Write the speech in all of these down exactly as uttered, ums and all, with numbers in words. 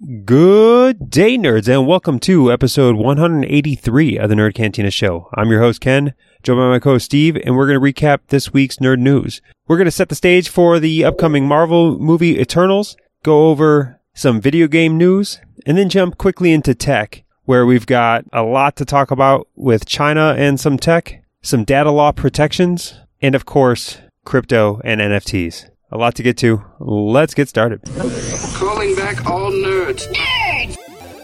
Good day, nerds, and welcome to episode one eighty-three of the Nerd Cantina Show. I'm your host, Ken, joined by my co-host, Steve, and we're going to recap this week's nerd news. We're going to set the stage for the upcoming Marvel movie Eternals, go over some video game news, and then jump quickly into tech, where we've got a lot to talk about with China and some tech, some data law protections, and of course, crypto and N F Ts. A lot to get to. Let's get started. Calling back all nerds. Nerds!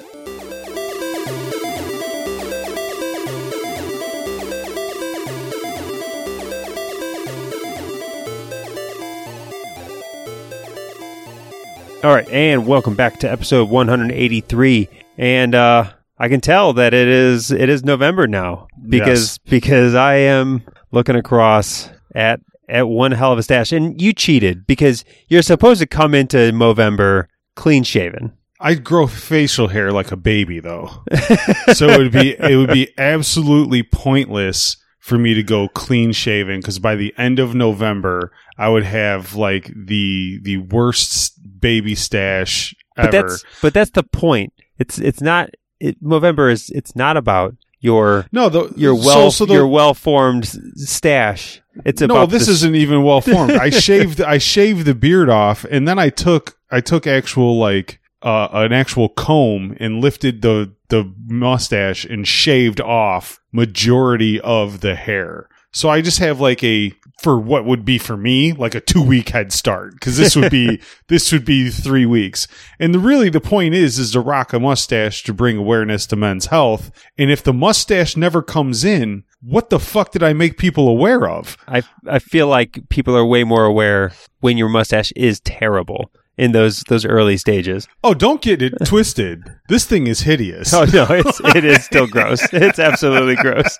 All right, and welcome back to episode one eighty-three. And uh, I can tell that it is it is November now because Yes. because I am looking across at at one hell of a stash. And you cheated because you're supposed to come into Movember clean shaven. I grow facial hair like a baby, though, so it would be it would be absolutely pointless for me to go clean shaven because by the end of November, I would have like the the worst baby stash ever. But that's but that's the point. It's it's not it, Movember is it's not about your no, the, your well so, so the, your well formed stash. It's no, about this the, isn't even well formed. I shaved I shaved the beard off, and then I took I took actual like uh, an actual comb and lifted the the mustache and shaved off majority of the hair. So I just have like a for what would be for me like a two week head start because this would be this would be three weeks. And the, really the point is is to rock a mustache to bring awareness to men's health. And if the mustache never comes in, what the fuck did I make people aware of? I I feel like people are way more aware when your mustache is terrible in those those early stages. Oh, don't get it twisted. This thing is hideous. Oh no, it's it is still gross. It's absolutely gross.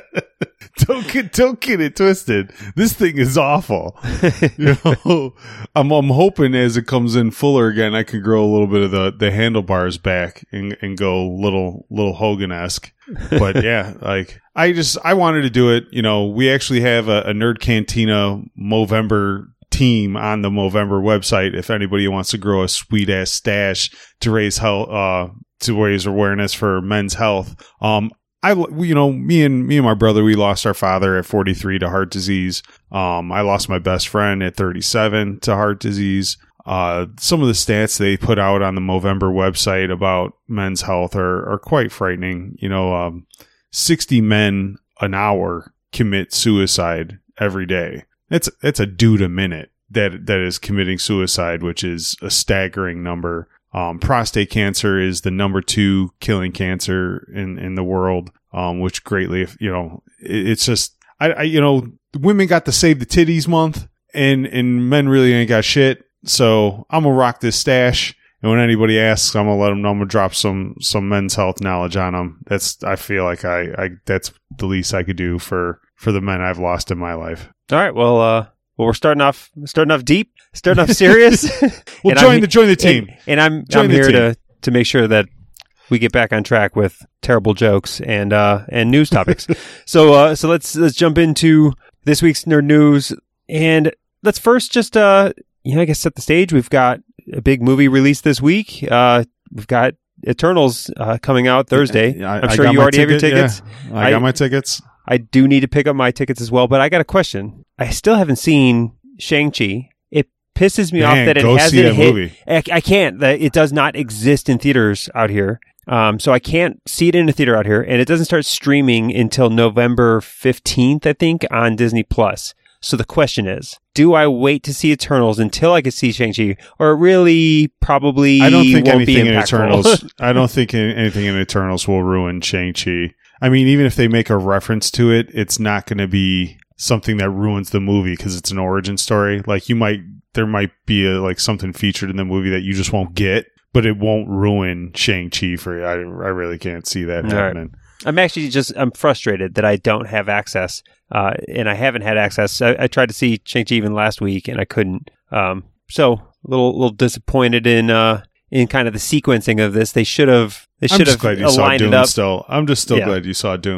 Don't get don't get it twisted. This thing is awful. You know, I'm I'm hoping as it comes in fuller again, I can grow a little bit of the, the handlebars back and, and go little little Hogan-esque. But yeah, like I just I wanted to do it. You know, we actually have a, a Nerd Cantina Movember team on the Movember website. If anybody wants to grow a sweet ass stash to raise health, uh, to raise awareness for men's health, um. I, you know, me and me and my brother, we lost our father at forty-three to heart disease. Um, I lost my best friend at thirty-seven to heart disease. Uh, some of the stats they put out on the Movember website about men's health are, are quite frightening. You know, um, sixty men an hour commit suicide every day. That's, that's a dude a minute that, that is committing suicide, which is a staggering number. Um, prostate cancer is the number two killing cancer in, in the world, um, which greatly, you know, it, it's just, I, I, you know, women got the Save the Titties month and, and men really ain't got shit. So I'm going to rock this stash. And when anybody asks, I'm going to let them know I'm going to drop some, some men's health knowledge on them. That's, I feel like I, I, that's the least I could do for, for the men I've lost in my life. All right. Well, uh, Well, we're starting off starting off deep, starting off serious. Well, join the join the team, and, and I'm join I'm the here team. to to make sure that we get back on track with terrible jokes and uh and news topics. so uh so let's let's jump into this week's nerd news, and let's first just uh you know I guess set the stage. We've got a big movie release this week. Uh, we've got Eternals uh, coming out Thursday. I, I'm I sure got you my already have your ticket, tickets. yeah. I got I- my tickets. I do need to pick up my tickets as well, but I got a question. I still haven't seen Shang-Chi. It pisses me Man, off that it go see hasn't that hit. movie. I, I can't. That It does not exist in theaters out here. Um, so I can't see it in a theater out here, and it doesn't start streaming until November fifteenth, I think, on Disney Plus. So the question is, do I wait to see Eternals until I can see Shang-Chi, or it really probably I don't think won't be anything in impactful? Eternals. I don't think any- anything in Eternals will ruin Shang-Chi. I mean, even if they make a reference to it, it's not going to be something that ruins the movie because it's an origin story. Like you might, there might be a, like something featured in the movie that you just won't get, but it won't ruin Shang-Chi for you. I, I really can't see that All happening. right. I'm actually just, I'm frustrated that I don't have access, uh, and I haven't had access. I, I tried to see Shang-Chi even last week and I couldn't. Um, so a little, little disappointed in, uh, in kind of the sequencing of this. They should have, they I'm should just have glad you saw aligned Dune it up. still. I'm just still Yeah. glad you saw Dune.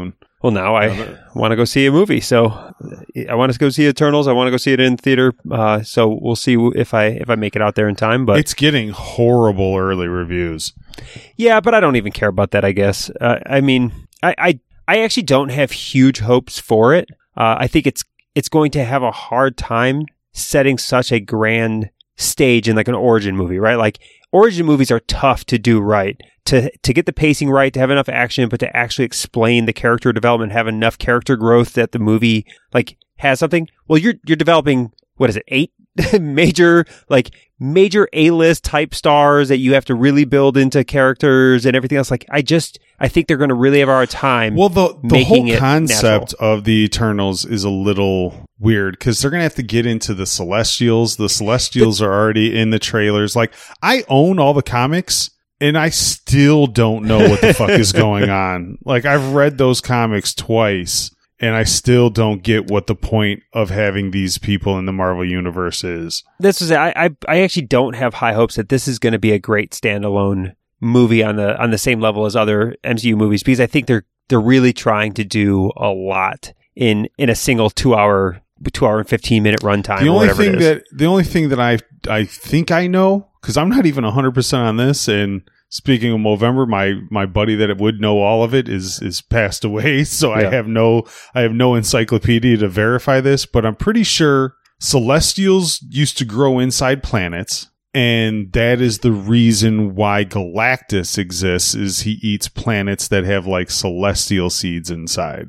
Well, now I want to go see a movie. So I want to go see Eternals. I want to go see it in theater. Uh, so we'll see if I if I make it out there in time. But it's getting horrible early reviews. Yeah, but I don't even care about that, I guess. Uh, I mean, I, I I actually don't have huge hopes for it. Uh, I think it's it's going to have a hard time setting such a grand stage in like an origin movie, right? Like origin movies are tough to do right. To to get the pacing right, to have enough action, but to actually explain the character development, have enough character growth that the movie like has something. Well, you're you're developing, what is it, eight major like major A-list type stars that you have to really build into characters and everything else. Like I just I think they're going to really have a hard time. Well, the the making whole concept natural. of the Eternals is a little weird because they're going to have to get into the Celestials. The Celestials are already in the trailers. Like I own all the comics. And I still don't know what the fuck is going on. Like, I've read those comics twice, and I still don't get what the point of having these people in the Marvel Universe is. This is I I, I actually don't have high hopes that this is going to be a great standalone movie on the on the same level as other M C U movies, because I think they're they're really trying to do a lot in in a single two hour two hour and fifteen minute runtime. The or only whatever thing it is. that the only thing that I I think I know, because I'm not even one hundred percent on this, and speaking of Movember, my my buddy that would know all of it is is passed away, so Yeah. I have no I have no encyclopedia to verify this, but I'm pretty sure Celestials used to grow inside planets, and that is the reason why Galactus exists, is he eats planets that have like celestial seeds inside.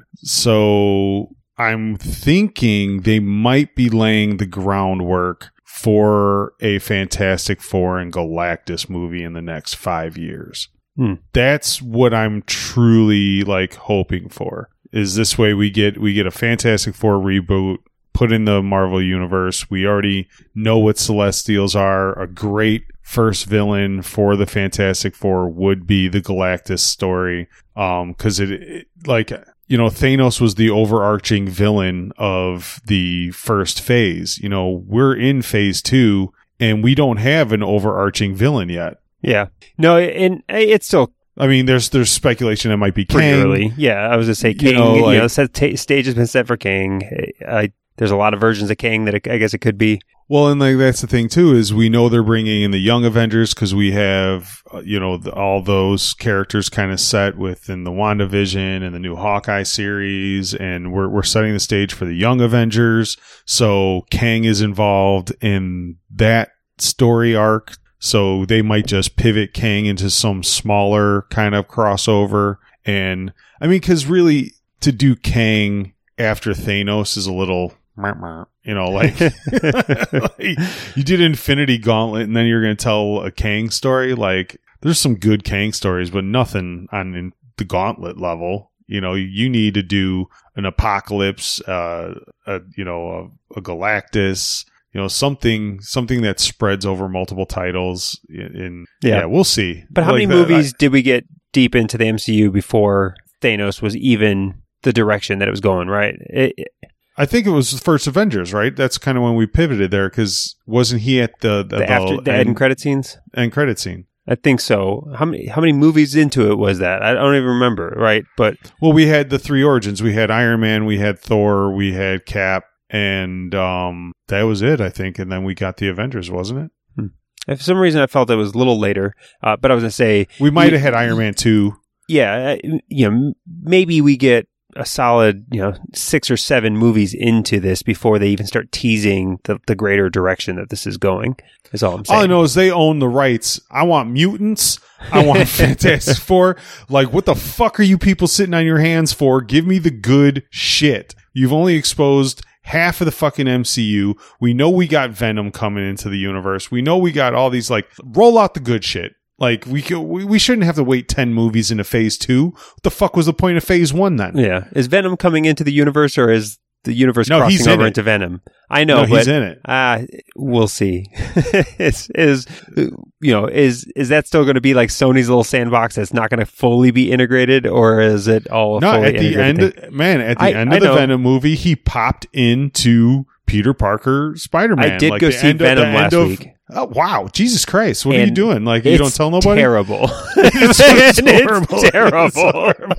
So I'm thinking they might be laying the groundwork for a Fantastic Four and Galactus movie in the next five years. Hmm. That's what I'm truly like hoping for. Is this way we get we get a Fantastic Four reboot put in the Marvel Universe. We already know what Celestials are. A great first villain for the Fantastic Four would be the Galactus story. Um, because it, it like you know, Thanos was the overarching villain of the first phase. You know, we're in phase two, and we don't have an overarching villain yet. Yeah. No, and it's still I mean, there's there's speculation it might be pretty Kang. early. Yeah, I was going to say King. You know, You know, like- the set, ta stage has been set for King. I, there's a lot of versions of King that it, I guess it could be. Well, and like that's the thing too, is we know they're bringing in the Young Avengers because we have uh, you know the, all those characters kind of set within the WandaVision and the new Hawkeye series, and we're we're setting the stage for the Young Avengers. So Kang is involved in that story arc. So they might just pivot Kang into some smaller kind of crossover. And I mean, because really to do Kang after Thanos is a little, you know, like, like you did Infinity Gauntlet and then you're going to tell a Kang story. Like there's some good Kang stories, but nothing on in the Gauntlet level. You know, you need to do an Apocalypse, uh, a, you know, a, a Galactus. You know, something something that spreads over multiple titles. In, in Yeah. yeah. we'll see. But how Like many the- movies did we get deep into the M C U before Thanos was even the direction that it was going, right? It, it- I, I think it was the first Avengers, right? That's kind of when we pivoted there, because wasn't he at the the, the after the end credit scenes? end credit scene? I think so. How many how many movies into it was that? I don't even remember, right? But Well, we had the three origins. We had Iron Man, we had Thor, we had Cap, and um, that was it, I think. And then we got the Avengers, wasn't it? for some reason I felt it was a little later. Uh, but I was going to say, We might We- have had Iron Man two. yeah, uh, you know, m- maybe we get a solid, you know, six or seven movies into this before they even start teasing the, the greater direction that this is going. Is all I'm saying. All I know is they own the rights. I want mutants. I want Fantastic Four. Like, what the fuck are you people sitting on your hands for? Give me the good shit. You've only exposed half of the fucking M C U. We know we got Venom coming into the universe. We know we got all these, like, roll out the good shit. Like, we could, we, we shouldn't have to wait ten movies into phase two. What the fuck was the point of phase one then? Yeah, is Venom coming into the universe, or is the universe No, he's crossing in over it. into Venom? I know, No, but he's in it. Uh, we'll see. is is you know is is that still going to be like Sony's little sandbox that's not going to fully be integrated, or is it all a No, fully at the integrated end, thing? man, at the I- end I of the know. Venom movie, he popped into Peter Parker Spider-Man. I did like go the see end of- Venom the end last of- week. Oh, wow. Jesus Christ. What are And you doing? Like, you don't It's tell nobody? Terrible. It's And horrible. It's terrible. It's horrible.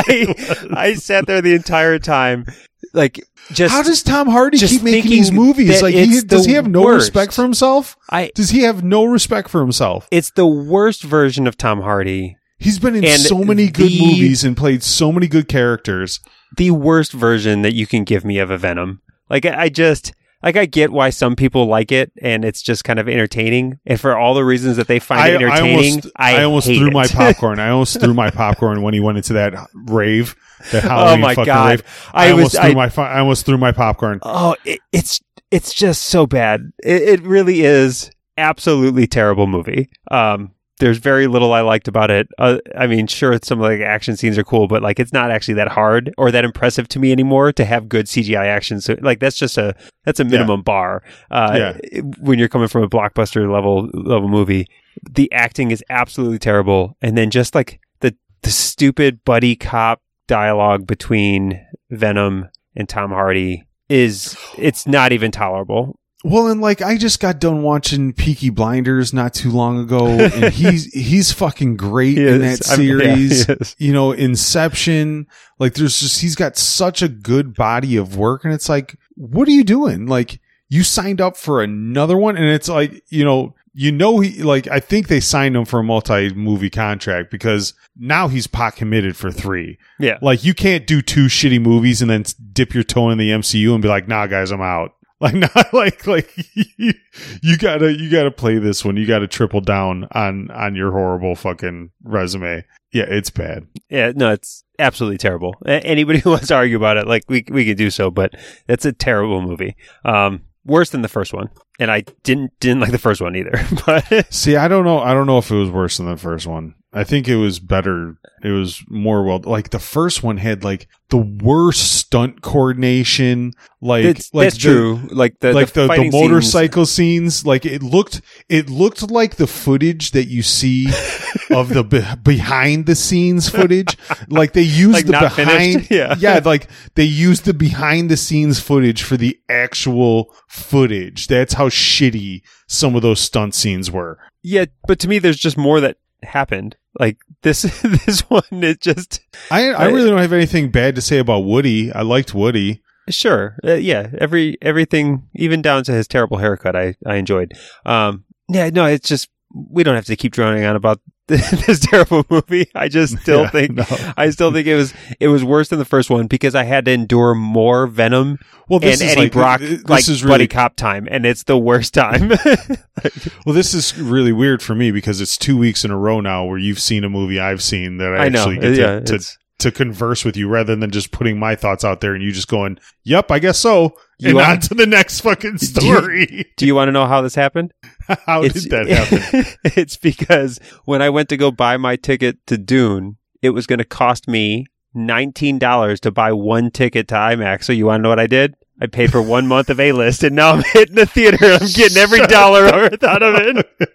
I I sat there the entire time, like just. How does Tom Hardy just keep making thinking these movies? that Like, it's he, does the he have no worst. respect for himself? I? Does he have no respect for himself? It's the worst version of Tom Hardy. He's been in And so many good the- movies and played so many good characters. The worst version that you can give me of a Venom. Like I I just. Like, I get why some people like it, and it's just kind of entertaining. And for all the reasons that they find it entertaining, almost, I, I almost hate threw it. my popcorn. I almost threw my popcorn when he went into that rave, that Oh Halloween my fucking God. rave. I I, was- almost threw I- my fi- I almost threw my popcorn. Oh, it, it's it's just so bad. It, it really is absolutely terrible movie. Um, there's very little I liked about it. Uh, I mean, sure, some of the action scenes are cool, but like, it's not actually that hard or that impressive to me anymore to have good C G I action. So, like, that's just a that's a minimum bar. Uh, Yeah. When you're coming from a blockbuster level level movie, the acting is absolutely terrible, and then just like the the stupid buddy cop dialogue between Venom and Tom Hardy is it's not even tolerable. Well, and like I just got done watching Peaky Blinders not too long ago, and he's he's fucking great He in is. that I mean, yeah, series. he is. You know, Inception. Like, there's just he's got such a good body of work, and it's like, what are you doing? Like, you signed up for another one, and it's like, you know, you know, he like I think they signed him for a multi-movie contract because now he's pot committed for three. Yeah. Like, you can't do two shitty movies and then dip your toe in the M C U and be like, nah, guys, I'm out. Like, not like, like you, you gotta, you gotta play this one. You gotta triple down on, on your horrible fucking resume. Yeah, it's bad. Yeah, no, it's absolutely terrible. A- Anybody who wants to argue about it, like, we we could do so, but it's a terrible movie. Um, worse than the first one, and I didn't didn't like the first one either. But See, I don't know. I don't know if it was worse than the first one. I think it was better. It was more well, like the first one had like the worst stunt coordination. Like, that's, like that's the- true. Like the like the, the, fighting motorcycle scenes, like it looked it looked like the footage that you see of the be- behind the scenes footage. Like they used Like the not behind finished? Yeah. yeah like they used the behind the scenes footage for the actual footage. That's how shitty some of those stunt scenes were. scenes. Yeah, but to me, there's just more that happened. Like this this one, it just I I really don't have anything bad to say about Woody. I liked Woody. sure, uh, yeah, every everything, even down to his terrible haircut, I I enjoyed. Um, yeah, no, it's just we don't have to keep droning on about this terrible movie. I just still Yeah, think no. I still think it was it was worse than the first one because I had to endure more Venom Well, this and is Eddie like, Brock this like is buddy really cop time, and it's the worst time. Well, this is really weird for me because it's two weeks in a row now where you've seen a movie I've seen that I, I know, actually get to, yeah, to, it's- to converse with you rather than just putting my thoughts out there and you just going, yep, I guess so. You and are- on to the next fucking Do you- story. Do you want to know how this happened? How did that happen? It's because when I went to go buy my ticket to Dune, it was going to cost me nineteen dollars to buy one ticket to IMAX. So you want to know what I did? I paid for one month of A-list, and now I'm hitting the theater. I'm getting every dollar worth out of it.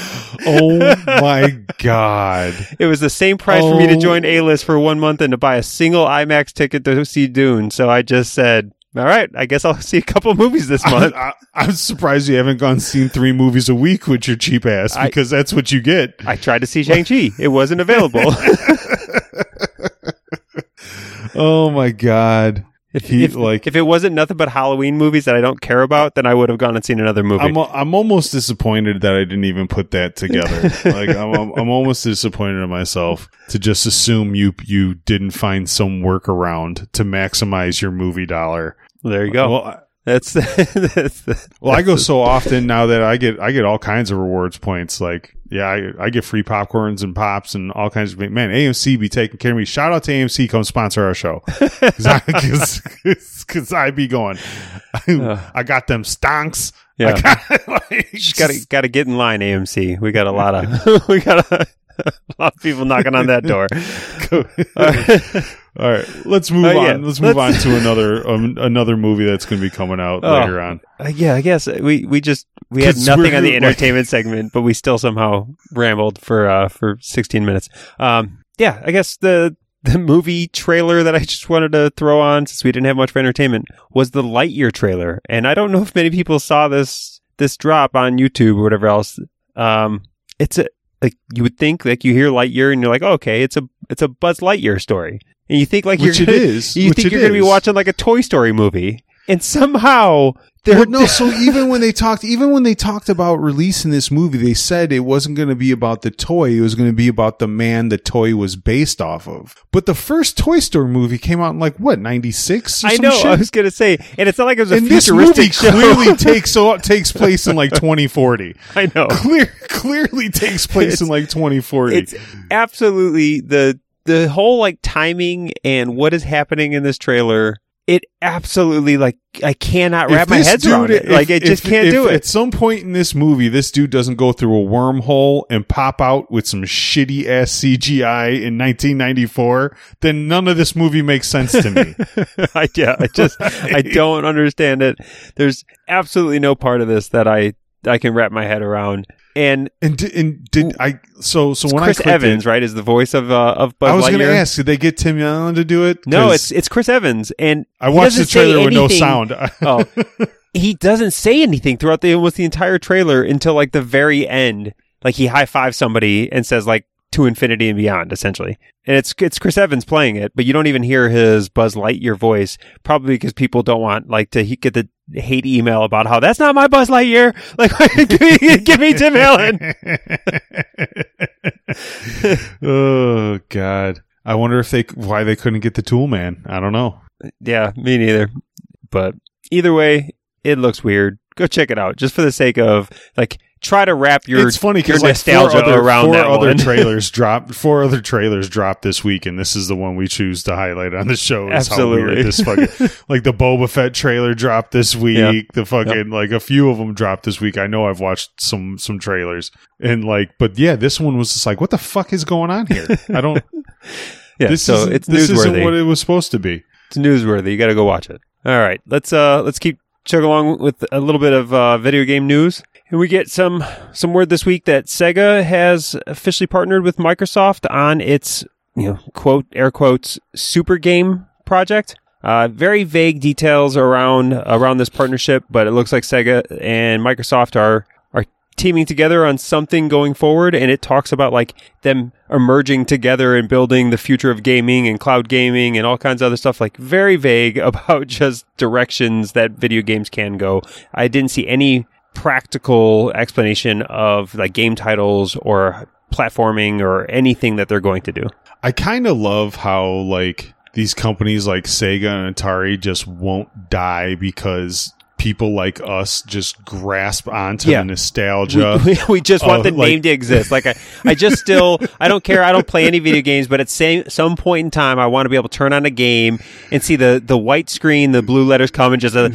Oh my God. It was the same price for me to Oh. join A-list for one month and to buy a single IMAX ticket to see Dune. So I just said, all right, I guess I'll see a couple movies this month. I, I, I'm surprised you haven't gone seen three movies a week with your cheap ass I- because that's what you get. I tried to see Shang-Chi. It wasn't available. Oh my God. If, He, if, like- if it wasn't nothing but Halloween movies that I don't care about, then I would have gone and seen another movie. I'm I'm almost disappointed that I didn't even put that together. Like I'm I'm I'm almost disappointed in myself to just assume you you didn't find some workaround to maximize your movie dollar. there you go. Well, I- that's, that's the, well, I go so often now that I get I get all kinds of rewards points. Like, yeah, I, I get free popcorns and pops and all kinds of man. A M C be taking care of me. Shout out to A M C, come sponsor our show because I, cause, I be going. I, I got them stonks. Yeah. I got, like, just gotta gotta get in line, A M C. We got a lot of we got a, a lot of people knocking on that door. All right, let's move Uh, on. yeah, Let's move let's- on to another um, another movie that's going to be coming out Oh. later on. Uh, yeah, I guess we we just we had 'Cause nothing we're, on the like- entertainment segment, but we still somehow rambled for uh for sixteen minutes. Um, yeah, I guess the the movie trailer that I just wanted to throw on, since we didn't have much for entertainment, was the Lightyear trailer. And I don't know if many people saw this this drop on YouTube or whatever else. Um, it's a like you would think like you hear Lightyear and you're like, oh, okay, it's a it's a Buzz Lightyear story, and you think like which you're it gonna, is, you which think it you're going to be is. watching like a Toy Story movie, and somehow. Well, no, so even when they talked, even when they talked about releasing this movie, they said it wasn't going to be about the toy. It was going to be about the man the toy was based off of. But the first Toy Story movie came out in like what, ninety-six? I know. Shit? I was going to say, and it's not like it was a and this futuristic movie show. clearly takes so, takes place in like twenty forty. I know. Clear, clearly takes place It's- in like twenty forty. It's absolutely the the whole like timing and what is happening in this trailer. It absolutely like I cannot wrap If my this head around dude- it. Like if- I just if- can't if do it. At some point in this movie, this dude doesn't go through a wormhole and pop out with some shitty ass C G I in nineteen ninety-four, then none of this movie makes sense to me. I, yeah, I just I don't understand it. There's absolutely no part of this that I I can wrap my head around. And And did, and did I? So so when Chris I clicked Evans, it, right, is the voice of uh, of Buzz I was going to Lightyear. ask, did they get Tim Allen to do it? No, 'Cause it's it's Chris Evans, and I he watched the doesn't say trailer with no anything- sound. Oh, he doesn't say anything throughout the almost the entire trailer until like the very end. Like he high fives somebody and says like to infinity and beyond, essentially. And it's it's Chris Evans playing it, but you don't even hear his Buzz Lightyear voice, probably because people don't want like to he- get the hate email about how that's not my Buzz Lightyear. Like give me give me Tim Allen. Oh God. I wonder if they why they couldn't get the Tool Man. I don't know. Yeah, me neither. But either way, it looks weird. Go check it out, just for the sake of like try to wrap your It's funny your because like four nostalgia other, around four that other one. trailers dropped. Four other trailers dropped this week, and this is the one we choose to highlight on the show. Is Absolutely. how weird this fucking like the Boba Fett trailer dropped this week. Yep. The fucking like a few of them dropped this week. I know I've watched some some trailers and like, but yeah, this one was just like, what the fuck is going on here? I don't. Yeah, this so isn't, it's this isn't newsworthy. what it was supposed to be. It's newsworthy. You got to go watch it. All right, let's uh let's keep chugging along with a little bit of uh, video game news. And we get some some word this week that Sega has officially partnered with Microsoft on its, you know, quote air quotes super game project. Uh, very vague details around around this partnership, but it looks like Sega and Microsoft are are teaming together on something going forward, and it talks about like them emerging together and building the future of gaming and cloud gaming and all kinds of other stuff. Like very vague about just directions that video games can go. I didn't see any practical explanation of like game titles or platforming or anything that they're going to do. I kind of love how like these companies like Sega and Atari just won't die because people like us just grasp onto Yeah. the nostalgia. We, we, we just want Oh, the like- name to exist. Like I, I just still, I don't care. I don't play any video games, but at same, some point in time, I want to be able to turn on a game and see the, the white screen, the blue letters come and just a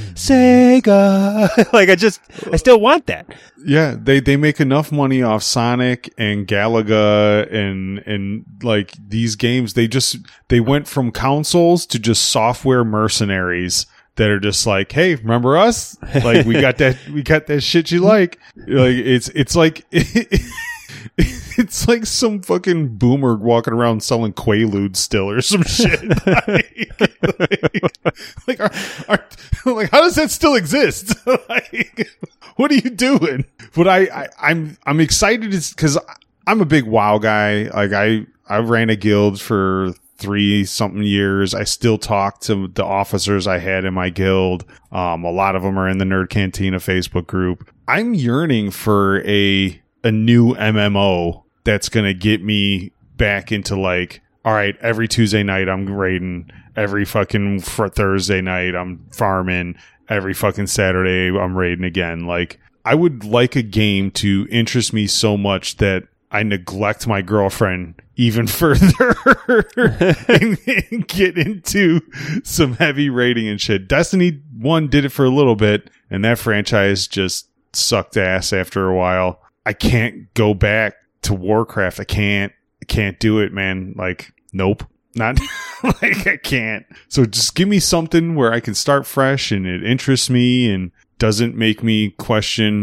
Sega. Like I just, I still want that. Yeah, they, they make enough money off Sonic and Galaga and and like these games. They just they went from consoles to just software mercenaries that are just like, hey, remember us? Like we got that we got that shit you like. Like it's it's like it's like some fucking boomer walking around selling Quaaludes still or some shit. like, like, like, are, are, like how does that still exist? Like, what are you doing? But I, I I'm I'm excited because I'm a big WoW guy. Like I I ran a guild for three something years. I still talk to the officers I had in my guild. Um, a lot of them are in the Nerd Cantina Facebook group. I'm yearning for a a new M M O that's gonna get me back into like, all right, every Tuesday night I'm raiding, every fucking fr- Thursday night I'm farming, every fucking Saturday I'm raiding again. Like, I would like a game to interest me so much that I neglect my girlfriend even further and, and get into some heavy raiding and shit. Destiny one did it for a little bit, and that franchise just sucked ass after a while. I can't go back to Warcraft. I can't. I can't do it, man. Like, nope. Not like I can't. So just give me something where I can start fresh and it interests me and doesn't make me question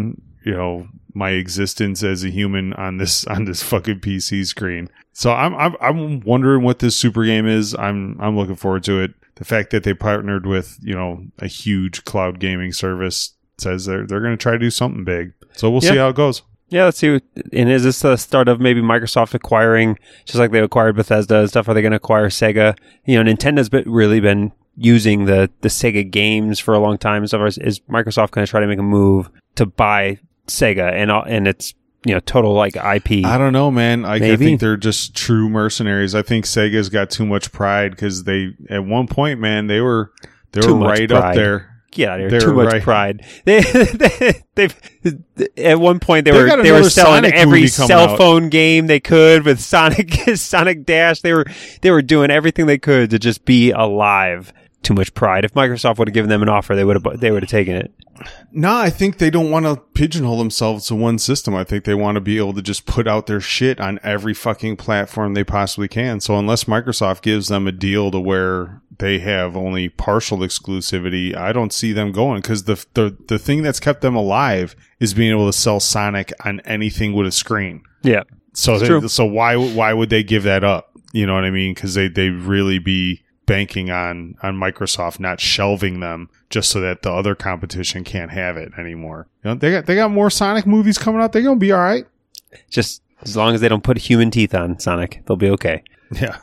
you know, my existence as a human on this on this fucking P C screen. So I'm I'm I'm wondering what this super game is. I'm I'm looking forward to it. The fact that they partnered with, you know, a huge cloud gaming service says they're they're going to try to do something big. So we'll yeah. see how it goes. Yeah, let's see. What, and is this the start of maybe Microsoft acquiring, just like they acquired Bethesda and stuff? Are they going to acquire Sega? You know, Nintendo's been, really been using the, the Sega games for a long time. And stuff. Is, is Microsoft going to try to make a move to buy Sega and and it's, you know, total like I P? I don't know, man. I, I think they're just true mercenaries. I think Sega's got too much pride because they, at one point, man, they were they too were right pride. up there. Get out of here! Too much right. pride. They, they, they've at one point they, they were they were selling Sonic every cell out. phone game they could with Sonic Sonic Dash. They were they were doing everything they could to just be alive. Too much pride. If Microsoft would have given them an offer, they would have they would have taken it. No, I think they don't want to pigeonhole themselves to one system. I think they want to be able to just put out their shit on every fucking platform they possibly can. So unless Microsoft gives them a deal to where they have only partial exclusivity, I don't see them going, because the, the the thing that's kept them alive is being able to sell Sonic on anything with a screen. Yeah. So they, so why why would they give that up? You know what I mean? Because they they really be banking on on Microsoft not shelving them just so that the other competition can't have it anymore. You know, they got they got more Sonic movies coming out. They're gonna be all right. Just as long as they don't put human teeth on Sonic, they'll be okay. Yeah.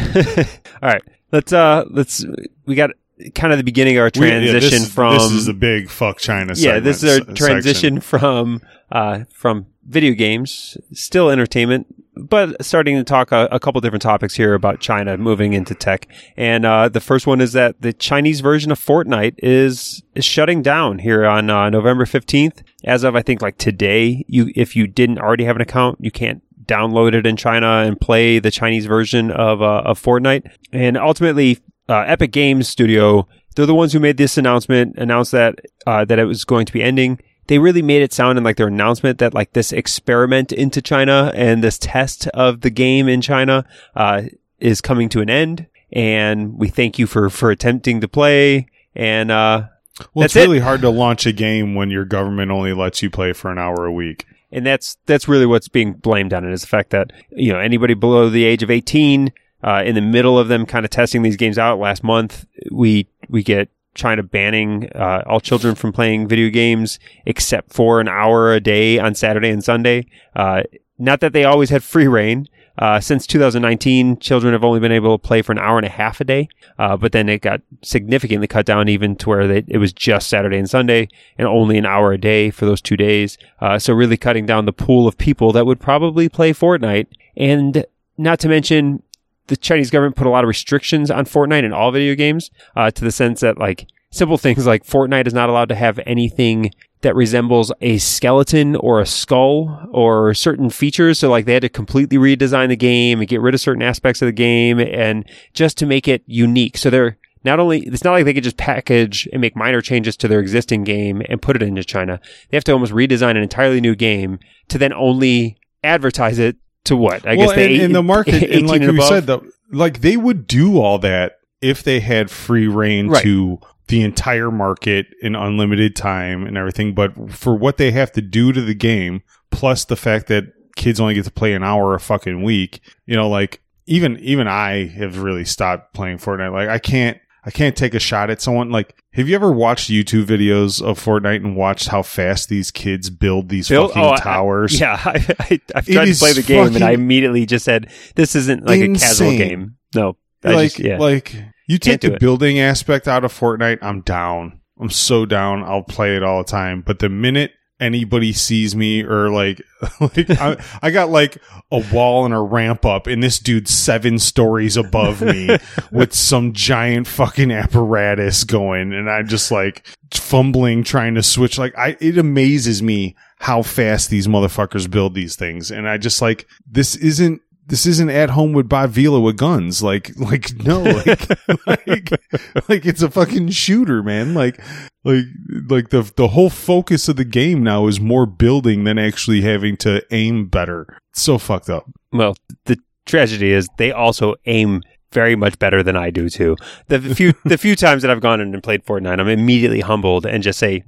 All right. Let's uh let's we got kind of the beginning of our transition we, yeah, this, from this is a big fuck China yeah segment, this is our s- transition section. from uh from video games, still entertainment, but starting to talk a, a couple different topics here about China moving into tech. And uh the first one is that the Chinese version of Fortnite is is shutting down here on uh, November fifteenth. As of I think like today, you if you didn't already have an account, you can't download it in China and play the Chinese version of uh, of Fortnite. And ultimately, uh, Epic Games Studio, they're the ones who made this announcement, announced that uh, that it was going to be ending. They really made it sound in like their announcement that like this experiment into China and this test of the game in China uh, is coming to an end. And we thank you for, for attempting to play. And uh, well, that's it's really it. hard to launch a game when your government only lets you play for an hour a week. And that's that's really what's being blamed on it, is the fact that, you know, anybody below the age of eighteen, uh, in the middle of them kind of testing these games out last month, we we get China banning uh, all children from playing video games except for an hour a day on Saturday and Sunday. Uh, not that they always had free reign. Uh, since two thousand nineteen, children have only been able to play for an hour and a half a day. Uh, but then it got significantly cut down even to where they, it was just Saturday and Sunday and only an hour a day for those two days. Uh, so really cutting down the pool of people that would probably play Fortnite. And not to mention, the Chinese government put a lot of restrictions on Fortnite and all video games, uh, to the sense that like simple things like Fortnite is not allowed to have anything that resembles a skeleton or a skull or certain features. So like they had to completely redesign the game and get rid of certain aspects of the game and just to make it unique. So they're not only, it's not like they could just package and make minor changes to their existing game and put it into China. They have to almost redesign an entirely new game to then only advertise it to what? I well, guess the in, eight, in the market, and like and we above. said, though, like they would do all that if they had free reign Right. to the entire market in unlimited time and everything. But for what they have to do to the game, plus the fact that kids only get to play an hour a fucking week, you know, like even even I have really stopped playing Fortnite. Like I can't I can't take a shot at someone. Like, have you ever watched YouTube videos of Fortnite and watched how fast these kids build these Build- fucking oh, I- towers? yeah, I, I, I've It tried to is play the game and I fucking immediately just said, this isn't like a casual insane. game. No. I like just, yeah. like you Can't take do the it. building aspect out of Fortnite, I'm down. I'm so down. I'll play it all the time. But the minute anybody sees me or like like I, I got like a wall and a ramp up and this dude's seven stories above me with some giant fucking apparatus going and I'm just like fumbling trying to switch. Like I it amazes me how fast these motherfuckers build these things. And I just like this isn't This isn't at home with Bob Vila with guns. Like, like, no, like, like, like it's a fucking shooter, man. Like, like, like the, the whole focus of the game now is more building than actually having to aim better. It's so fucked up. Well, the tragedy is they also aim very much better than I do too. The few, the few times that I've gone in and played Fortnite, I'm immediately humbled and just say, nope,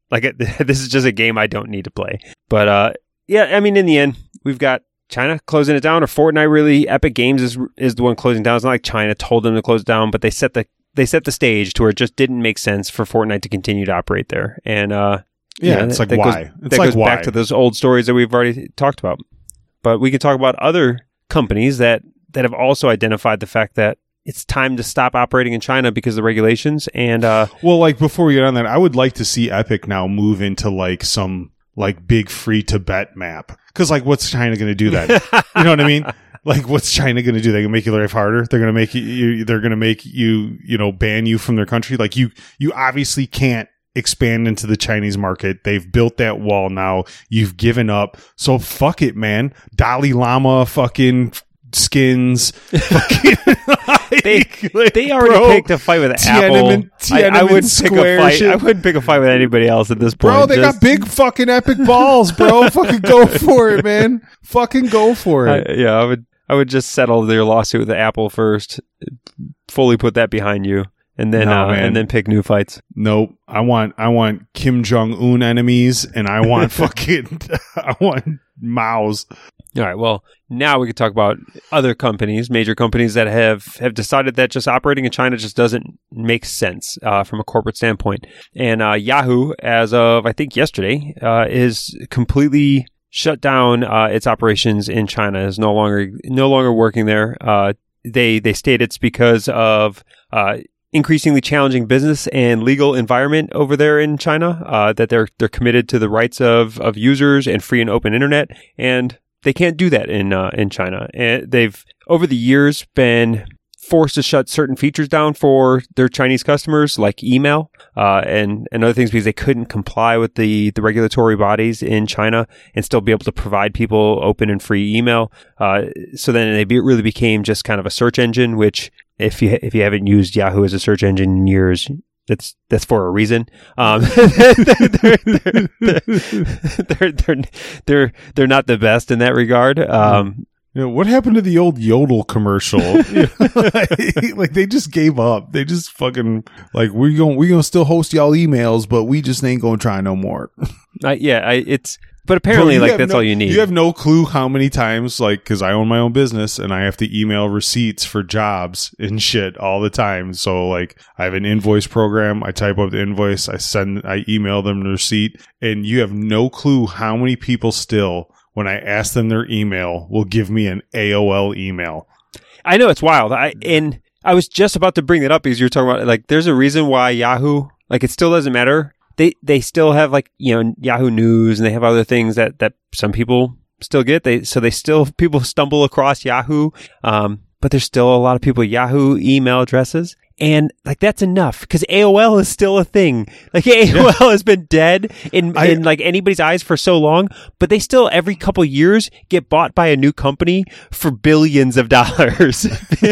Like, it, this is just a game I don't need to play. But, uh, yeah, I mean, in the end, we've got China closing it down, or Fortnite really. Epic Games is is the one closing down. It's not like China told them to close it down, but they set the they set the stage to where it just didn't make sense for Fortnite to continue to operate there. And, uh, yeah, yeah it's that, like that why? Goes, it's that like goes why? back to those old stories that we've already talked about. But we can talk about other companies that, that have also identified the fact that it's time to stop operating in China because of the regulations. And uh, well, like before we get on that, I would like to see Epic now move into like some like big free to bet map. Because like, what's China going to do then? You know what I mean? Like, what's China going to do? They're going to make your life harder. They're going to make you, you. They're going to make you. You know, ban you from their country. Like you. You obviously can't expand into the Chinese market. They've built that wall now. You've given up. So fuck it, man. Dalai Lama, fucking. Skins, fucking, they like, they already bro, picked a fight with Tiananmen, Apple. Tiananmen I, I wouldn't pick a fight. shit. I wouldn't pick a fight with anybody else at this point. Bro, they Just, got big fucking epic balls, bro. Fucking go for it, man. Fucking go for it. I, yeah, I would. I would just settle their lawsuit with Apple first. Fully put that behind you, and then No, uh, man. and then pick new fights. Nope. I want I want Kim Jong Un enemies, and I want fucking I want Mao's. All right. Well, now we could talk about other companies, major companies that have, have decided that just operating in China just doesn't make sense uh, from a corporate standpoint. And uh, Yahoo, as of I think yesterday, uh, is completely shut down uh, its operations in China. Is no longer no longer working there. Uh, they they state it's because of uh, increasingly challenging business and legal environment over there in China. Uh, that they're they're committed to the rights of of users and free and open internet, and they can't do that in uh, in China. And they've over the years been forced to shut certain features down for their Chinese customers, like email uh, and and other things, because they couldn't comply with the the regulatory bodies in China and still be able to provide people open and free email. Uh, so then they be, really became just kind of a search engine. Which, if you if you haven't used Yahoo as a search engine in years, That's that's for a reason. Um, they're, they're, they're, they're, they're, they're not the best in that regard. Um, you know, what happened to the old Yodel commercial? You know, like, like they just gave up. They just fucking like we going we gonna still host y'all emails, but we just ain't gonna try no more. I, yeah, I, it's. But apparently, Bro, like, that's no, all you need. You have no clue how many times, like, because I own my own business and I have to email receipts for jobs and shit all the time. So, like, I have an invoice program. I type up the invoice. I send, I email them the receipt. And you have no clue how many people still, when I ask them their email, will give me an A O L email. I know, it's wild. I And I was just about to bring that up because you were talking about, like, there's a reason why Yahoo, like, it still doesn't matter. They they still have, like, you know, Yahoo News, and they have other things that, that some people still get. They so they still people stumble across Yahoo, um, but there's still a lot of people with Yahoo email addresses, and like that's enough because A O L is still a thing. Like A O L yeah. has been dead in I, in like anybody's eyes for so long, but they still every couple years get bought by a new company for billions of dollars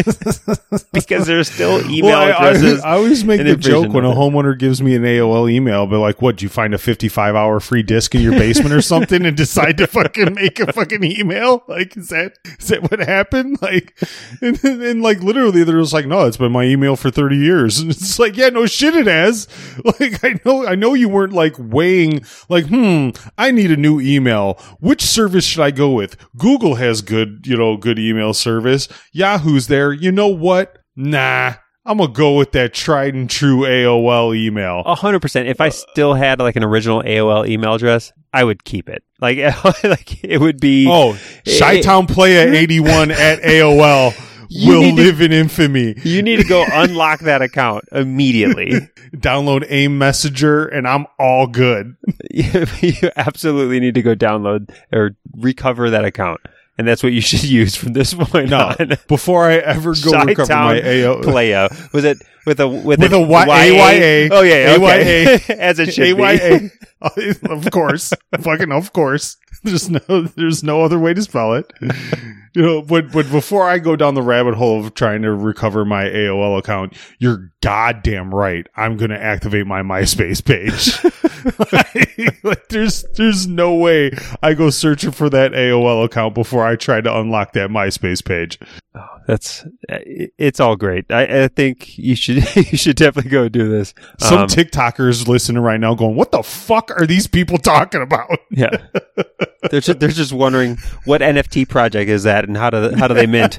because there's still email well, I, addresses. I, I always make the joke when a homeowner gives me an A O L email, but like, what, do you find a fifty-five hour free disk in your basement or something and decide to fucking make a fucking email? Like, is that is that what happened? Like, and, and, and like literally, they're just like, no, it's been my email for thirty years. And it's like, yeah, no shit, it has. Like, I know, I know you weren't like weighing, like, hmm, I need a new email. Which service should I go with? Google has good, you know, good email service. Yahoo's there. You know what? Nah, I'm gonna go with that tried and true A O L email. A hundred percent. If I still had like an original A O L email address, I would keep it. Like, like it would be. Oh, Chi-Town Playa eighty-one at A O L. You will live to, in infamy. You need to go unlock that account immediately. Download AIM Messenger, and I'm all good. you, you absolutely need to go download or recover that account, and that's what you should use from this point no, on. Before I ever go Chi-Town recover my A O L Playa. Was it with a with, with a, a y- Y- A Y A? Oh yeah, A Y A okay. As it should A Y A. be. Of course, fucking of course. There's no, there's no other way to spell it. You know, but but before I go down the rabbit hole of trying to recover my A O L account, you're goddamn right. I'm going to activate my MySpace page. like, like there's there's no way I go searching for that A O L account before I try to unlock that MySpace page. Oh, that's it's all great. I, I think you should you should definitely go do this. Some Um, TikTokers listening right now going, "What the fuck are these people talking about?" yeah, they're just, they're just wondering what N F T project is that and how do how do they mint?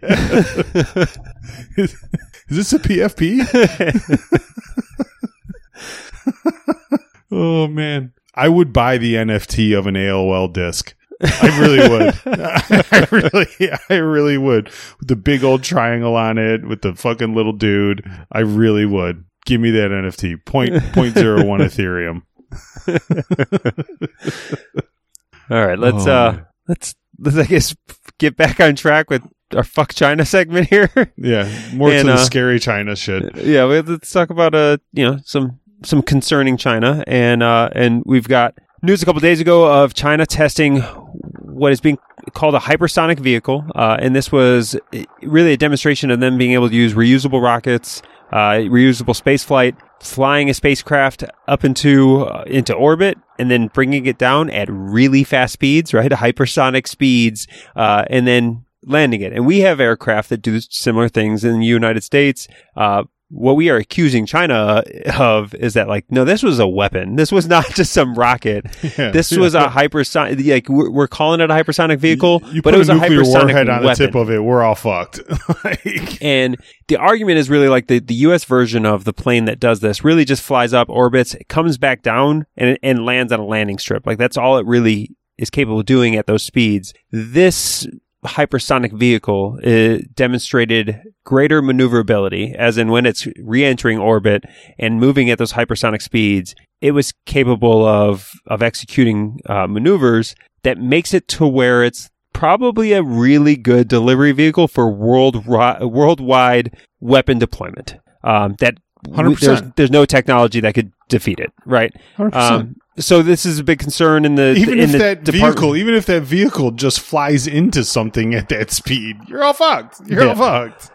is, is this a P F P? Oh man, I would buy the N F T of an A O L disc. I really would. I really, I really would. With the big old triangle on it, with the fucking little dude. I really would. Give me that N F T. Point point zero one Ethereum. All right, let's Oh, uh, man. let's let's I guess get back on track with our fuck China segment here. Yeah, more And, to the uh, scary China shit. Yeah, we- let's talk about uh, you know, some some concerning China, and uh, and we've got news a couple days ago of China testing what is being called a hypersonic vehicle, uh, and this was really a demonstration of them being able to use reusable rockets, uh, reusable space flight, flying a spacecraft up into uh, into orbit, and then bringing it down at really fast speeds, right, hypersonic speeds, uh, and then landing it. And we have aircraft that do similar things in the United States. Uh, what we are accusing China of is that, like, no, this was a weapon. This was not just some rocket. Yeah, This yeah. was a hypersonic, like, we're, we're calling it a hypersonic vehicle, You, you but put it was a a nuclear hypersonic warhead on weapon. the tip of it, we're all fucked. Like, And the argument is really like the, the U S version of the plane that does this really just flies up, orbits, it comes back down, and, and lands on a landing strip. Like, that's all it really is capable of doing at those speeds. This hypersonic vehicle uh, demonstrated greater maneuverability, as in when it's re-entering orbit and moving at those hypersonic speeds, it was capable of of executing uh, maneuvers that makes it to where it's probably a really good delivery vehicle for world worldwide weapon deployment. Um, that one hundred there's percent. there's no technology that could defeat it, right? one hundred percent. Um, so this is a big concern in the Even in if the that department. vehicle, even if that vehicle just flies into something at that speed, you're all fucked. You're Yeah. all fucked.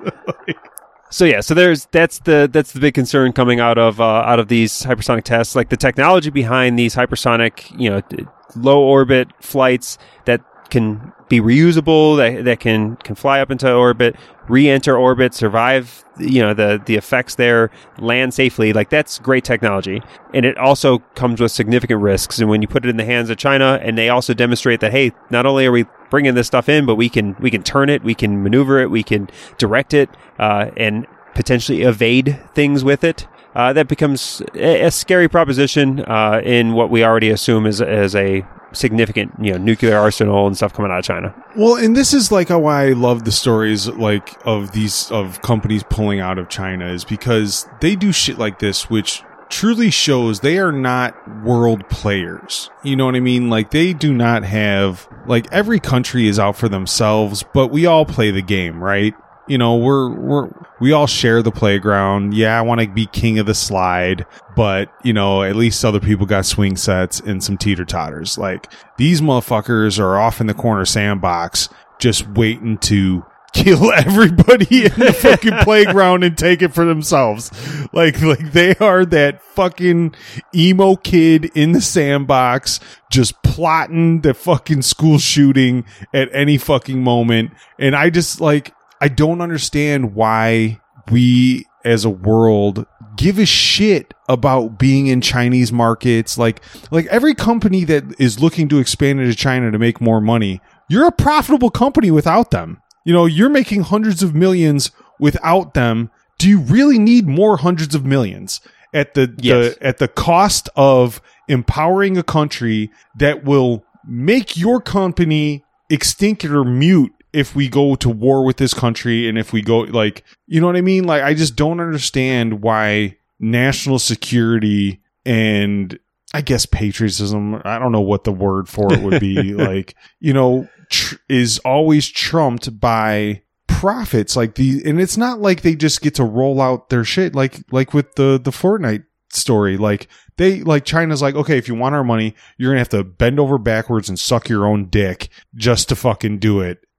So yeah, so there's that's the that's the big concern coming out of uh, out of these hypersonic tests. Like, the technology behind these hypersonic, you know, d- low orbit flights that can be reusable, that that can can fly up into orbit, re-enter orbit, survive, you know, the the effects there, land safely. Like, that's great technology, and it also comes with significant risks. And when you put it in the hands of China, and they also demonstrate that, hey, not only are we bringing this stuff in, but we can we can turn it, we can maneuver it, we can direct it, uh, and potentially evade things with it. Uh, that becomes a, a scary proposition uh, in what we already assume is as a significant, you know, nuclear arsenal and stuff coming out of China. Well, and this is like why I love the stories like of these of companies pulling out of China, is because they do shit like this, which truly shows they are not world players. You know what I mean? Like, they do not have, like, every country is out for themselves, but we all play the game, right? You know, we're, we're, we all share the playground. Yeah, I want to be king of the slide, but, you know, at least other people got swing sets and some teeter-totters. Like, these motherfuckers are off in the corner sandbox just waiting to kill everybody in the fucking playground and take it for themselves. Like, like they are that fucking emo kid in the sandbox just plotting the fucking school shooting at any fucking moment. And I just, like, I don't understand why we as a world give a shit about being in Chinese markets. Like, like every company that is looking to expand into China to make more money, you're a profitable company without them. You know, you're making hundreds of millions without them. Do you really need more hundreds of millions at the, Yes. the at the cost of empowering a country that will make your company extinct or mute if we go to war with this country? And if we go, like, you know what I mean? Like, I just don't understand why national security and, I guess, patriotism, I don't know what the word for it would be, like, you know, tr- is always trumped by profits. Like, the, and it's not like they just get to roll out their shit, like, like with the, the Fortnite story. Like, they, like, China's like, okay, if you want our money, you're gonna have to bend over backwards and suck your own dick just to fucking do it.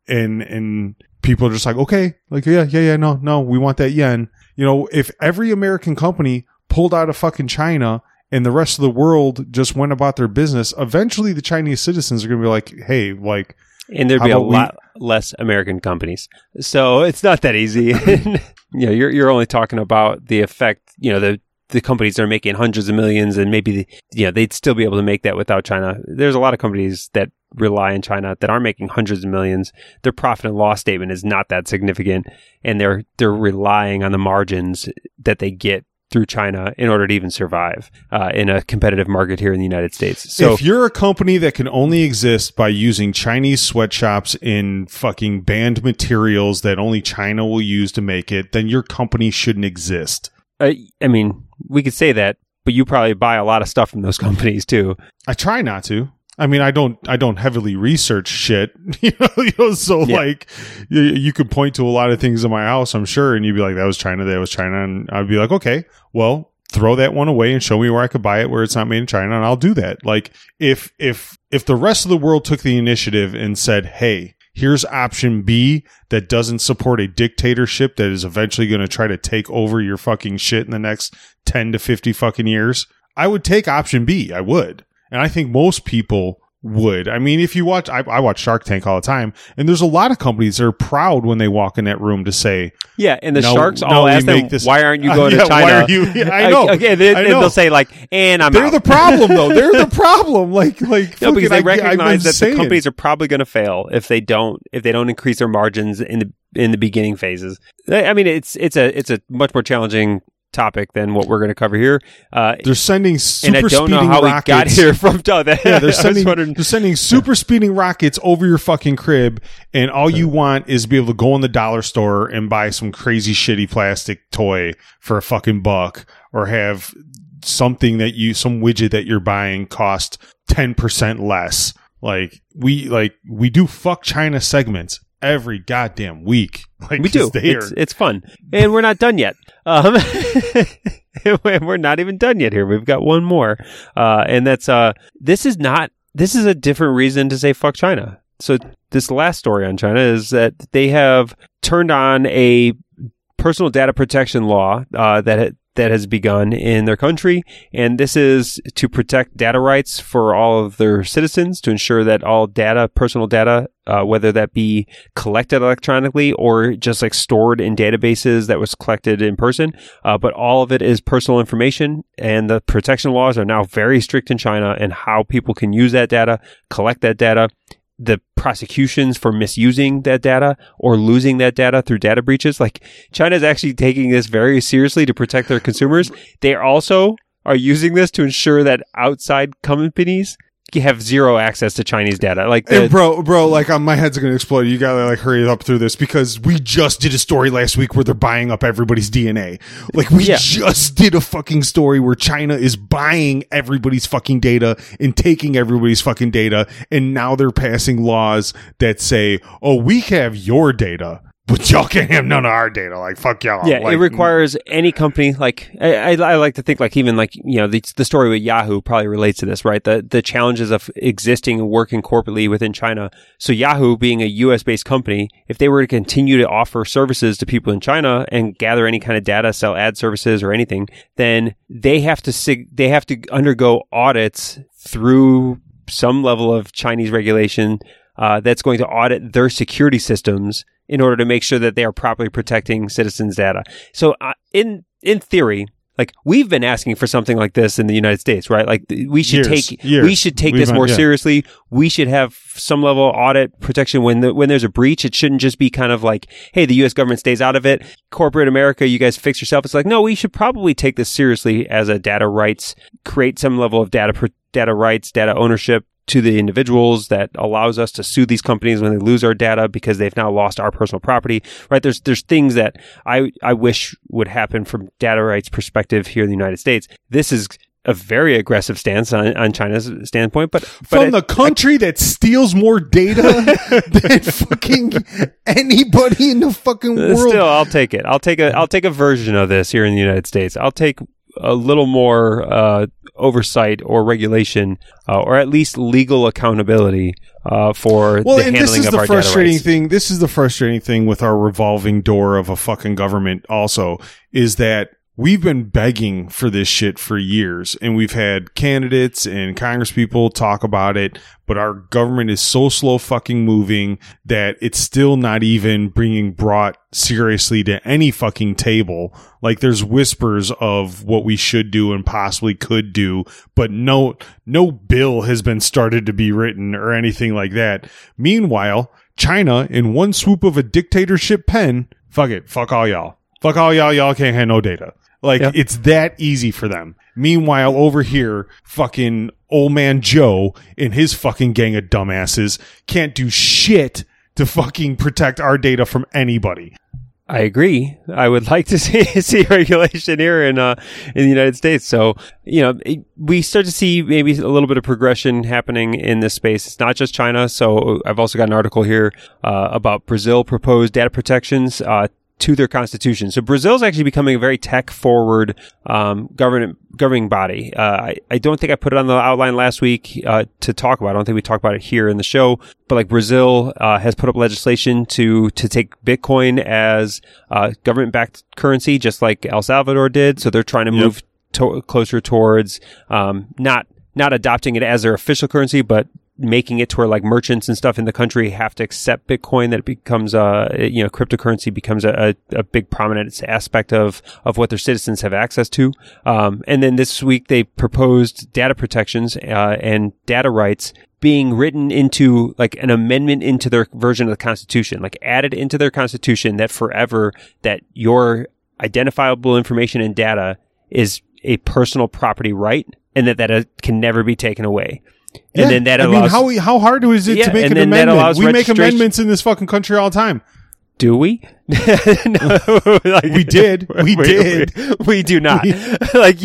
and and people are just like, okay, like yeah, yeah, yeah, no, no, we want that yen. You know, if every American company pulled out of fucking China and the rest of the world just went about their business, eventually the Chinese citizens are going to be like, hey, like, and there'd how be a about we- lot less American companies. So it's not that easy. You know, you're you're only talking about the effect, you know, the the companies that are making hundreds of millions, and maybe, the, you know, they'd still be able to make that without China. There's a lot of companies that rely on China that aren't making hundreds of millions. Their profit and loss statement is not that significant, and they're they're relying on the margins that they get through China in order to even survive uh, in a competitive market here in the United States. So if you're a company that can only exist by using Chinese sweatshops in fucking banned materials that only China will use to make it, then your company shouldn't exist. Uh, I mean, we could say that, but you probably buy a lot of stuff from those companies too. I try not to. I mean, I don't, I don't heavily research shit, you know, you know so Yeah. like you, you could point to a lot of things in my house, I'm sure, and you'd be like, that was China, that was China. And I'd be like, okay, well, throw that one away and show me where I could buy it where it's not made in China, and I'll do that. Like if, if, if the rest of the world took the initiative and said, hey, here's option B that doesn't support a dictatorship that is eventually going to try to take over your fucking shit in the next ten to fifty fucking years, I would take option B. I would. And I think most people would. I mean, if you watch, I, I watch Shark Tank all the time, and there's a lot of companies that are proud when they walk in that room to say, yeah, and the no, sharks no, all we ask them, make this- why aren't you Uh, going yeah, to China? why are you- Yeah, I know. Okay, they, I and know. they'll say like, and I'm they're out. the problem, though. They're the problem. Like, like, No, because fucking, they I- recognize I'm that saying. the companies are probably going to fail if they don't if they don't increase their margins in the in the beginning phases. I I mean, it's it's a it's a much more challenging topic than what we're going to cover here. Uh, They're sending and super I don't know speeding how rockets. we got here from oh, that. Yeah, I they're was sending wondering- they're sending super speeding rockets over your fucking crib, and all you want is to be able to go in the dollar store and buy some crazy shitty plastic toy for a fucking buck, or have something that you some widget that you're buying cost ten percent less. Like we like we do fuck China segments every goddamn week. Like we do. They It's, are, it's fun, and we're not done yet. Um, we're not even done yet. Here, we've got one more, uh, and that's uh, this is not. This is a different reason to say fuck China. So this last story on China is that they have turned on a personal data protection law uh, that ha- that has begun in their country, and this is to protect data rights for all of their citizens, to ensure that all data, personal data, uh, whether that be collected electronically or just like stored in databases that was collected in person, uh, but all of it is personal information, and the protection laws are now very strict in China and how people can use that data, collect that data. The prosecutions for misusing that data or losing that data through data breaches. Like, China is actually taking this very seriously to protect their consumers. They also are using this to ensure that outside companies have zero access to Chinese data. Like, the, and bro, bro, like um, my head's gonna explode. You gotta like hurry up through this, because we just did a story last week where they're buying up everybody's D N A. Like we Yeah. just did a fucking story where China is buying everybody's fucking data and taking everybody's fucking data, and now they're passing laws that say, "Oh, we have your data, but y'all can't have none of our data." Like fuck y'all. yeah, Like, it requires any company. Like, I, I, I like to think, like, even like, you know, the, the story with Yahoo probably relates to this, right? The the challenges of existing and working corporately within China. So Yahoo, being a U S based company, if they were to continue to offer services to people in China and gather any kind of data, sell ad services or anything, then they have to sig- they have to undergo audits through some level of Chinese regulation uh, that's going to audit their security systems in order to make sure that they are properly protecting citizens' data. So uh, in in theory, like, we've been asking for something like this in the United States, right? Like, th- we should Years, take years. we should take We've this been- more yeah. seriously. We should have some level of audit protection when the, when there's a breach. It shouldn't just be kind of like, hey, the U S government stays out of it. Corporate America, you guys fix yourself. It's like, no, we should probably take this seriously as a data rights, create some level of data pr- data rights, data ownership to the individuals that allows us to sue these companies when they lose our data because they've now lost our personal property, right? There's there's things that I, I wish would happen from data rights perspective here in the United States. This is a very aggressive stance on, on China's standpoint, but, but from it- the country that steals more data than fucking anybody in the fucking world. still, I'll take it. I'll take a I'll take a version of this here in the United States. I'll take a little more uh, oversight or regulation, uh, or at least legal accountability uh, for well, the and handling this is of the our frustrating data rights. thing. This is the frustrating thing with our revolving door of a fucking government. Also, is that we've been begging for this shit for years, and we've had candidates and congresspeople talk about it, but our government is so slow fucking moving that it's still not even being brought seriously to any fucking table. Like, there's whispers of what we should do and possibly could do, but no, no bill has been started to be written or anything like that. Meanwhile, China, in one swoop of a dictatorship pen, fuck it, fuck all y'all. Fuck all y'all, y'all can't have no data. Like, yeah. It's that easy for them. Meanwhile, over here, fucking old man Joe and his fucking gang of dumbasses can't do shit to fucking protect our data from anybody. I agree. I would like to see see regulation here in uh, in the United States. So, you know, it, we start to see maybe a little bit of progression happening in this space. It's not just China. So I've also got an article here uh, about Brazil proposed data protections uh, to their constitution. So Brazil's actually becoming a very tech-forward um, government governing body. Uh, I, I don't think I put it on the outline last week uh, to talk about. I don't think we talked about it here in the show. But like Brazil uh, has put up legislation to to take Bitcoin as uh, government-backed currency, just like El Salvador did. So they're trying to Yep. move to- closer towards um, not not adopting it as their official currency, but making it to where like merchants and stuff in the country have to accept Bitcoin, that it becomes uh you know cryptocurrency becomes a, a, a big prominent aspect of of what their citizens have access to. Um, and then this week they proposed data protections uh, and data rights being written into like an amendment into their version of the Constitution, like added into their Constitution, that forever that your identifiable information and data is a personal property right, and that that uh, can never be taken away. And yeah. then that I allows, mean, how how hard is it yeah, to make and an then that amendment? allows We make registration- amendments in this fucking country all the time. do we? No, like, We did. We did. We, we do not. Like,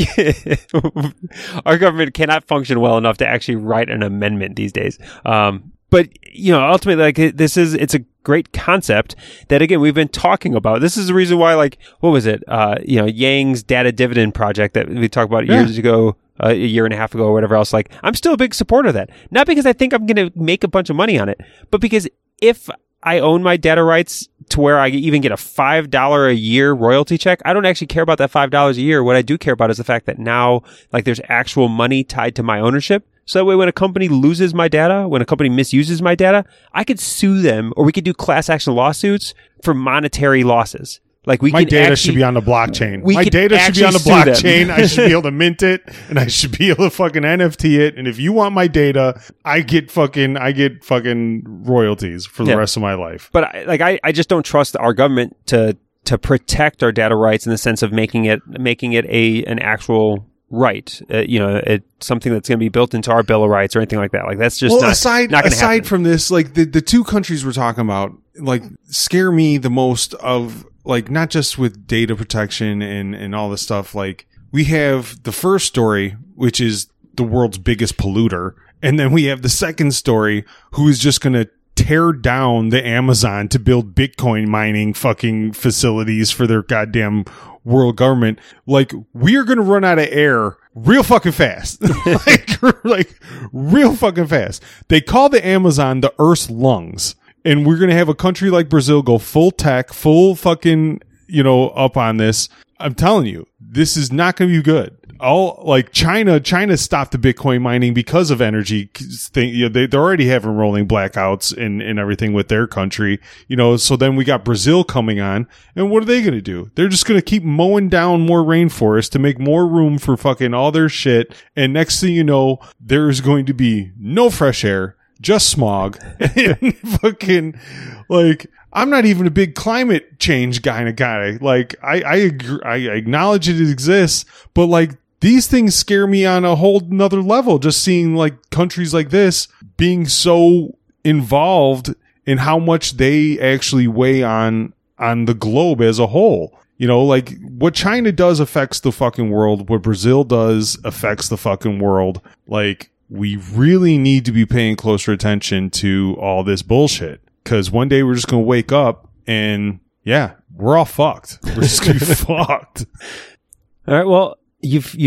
our government cannot function well enough to actually write an amendment these days. Um, but you know, ultimately, like this is it's a great concept that again we've been talking about. This is the reason why, like, what was it? Uh, you know, Yang's data dividend project that we talked about Yeah. years ago. Uh, a year and a half ago or whatever else. Like, I'm still a big supporter of that. Not because I think I'm going to make a bunch of money on it, but because if I own my data rights to where I even get a five dollars a year royalty check, I don't actually care about that five dollars a year. What I do care about is the fact that now, like, there's actual money tied to my ownership. So that way, when a company loses my data, when a company misuses my data, I could sue them, or we could do class action lawsuits for monetary losses. Like, we My can data actually, should be on the blockchain. we My could data should be on the actually sue them. blockchain. I should be able to mint it, and I should be able to fucking N F T it. And if you want my data, I get fucking I get fucking royalties for the Yeah. rest of my life. But I, like, I, I just don't trust our government to to protect our data rights in the sense of making it making it a an actual right. Uh, you know, it, something that's going to be built into our Bill of Rights or anything like that. Like, that's just well, not, aside not going to aside happen. from this, like the the two countries we're talking about, like, scare me the most of. Like, not just with data protection and, and all this stuff. Like, we have the first story, which is the world's biggest polluter. And then we have the second story, who is just going to tear down the Amazon to build Bitcoin mining fucking facilities for their goddamn world government. Like, we are going to run out of air real fucking fast. like, like, real fucking fast. They call the Amazon the Earth's lungs. And we're going to have a country like Brazil go full tech, full fucking, you know, up on this. I'm telling you, this is not going to be good. All like China, China stopped the Bitcoin mining because of energy thing. You know, they, they're already having rolling blackouts and, and everything with their country, you know, so then we got Brazil coming on, and what are they going to do? They're just going to keep mowing down more rainforest to make more room for fucking all their shit. And next thing you know, there's going to be no fresh air, just smog. And fucking, like, I'm not even a big climate change kind of guy. Like, I, I agree, I acknowledge it exists, but like, these things scare me on a whole nother level. Just seeing like countries like this being so involved in how much they actually weigh on, on the globe as a whole. You know, like, what China does affects the fucking world. What Brazil does affects the fucking world. Like, we really need to be paying closer attention to all this bullshit. Cause one day we're just going to wake up and yeah, we're all fucked. We're just going to be fucked. All right. Well, you've, you've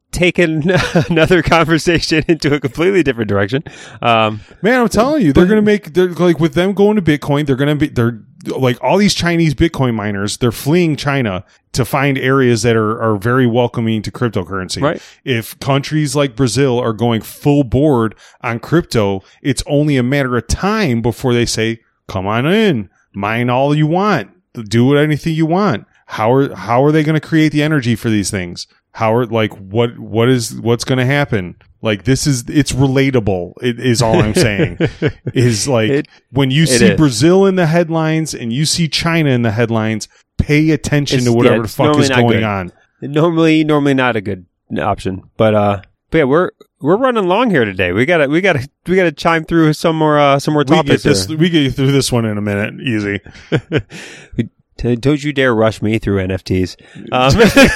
taken another conversation into a completely different direction. Um, Man, I'm telling you, they're going to make, they're like with them going to Bitcoin, they're going to be, they're like all these Chinese Bitcoin miners, they're fleeing China to find areas that are, are very welcoming to cryptocurrency. Right. If countries like Brazil are going full board on crypto, it's only a matter of time before they say, come on in, mine all you want, do anything you want. How are, how are they going to create the energy for these things? How are, like, what, what is, what's going to happen? Like, this is, it's relatable, it is all I'm saying. Is like, It- when you it see is. Brazil in the headlines and you see China in the headlines, pay attention It's- to whatever yeah, the it's fuck normally is not going good. on. normally, normally not a good option, but, uh, but yeah, we're, we're running long here today. We gotta, we gotta, we gotta chime through some more, uh, some more We get topics. this, here. we get through this one in a minute, easy. T- Don't you dare rush me through N F Ts. Um,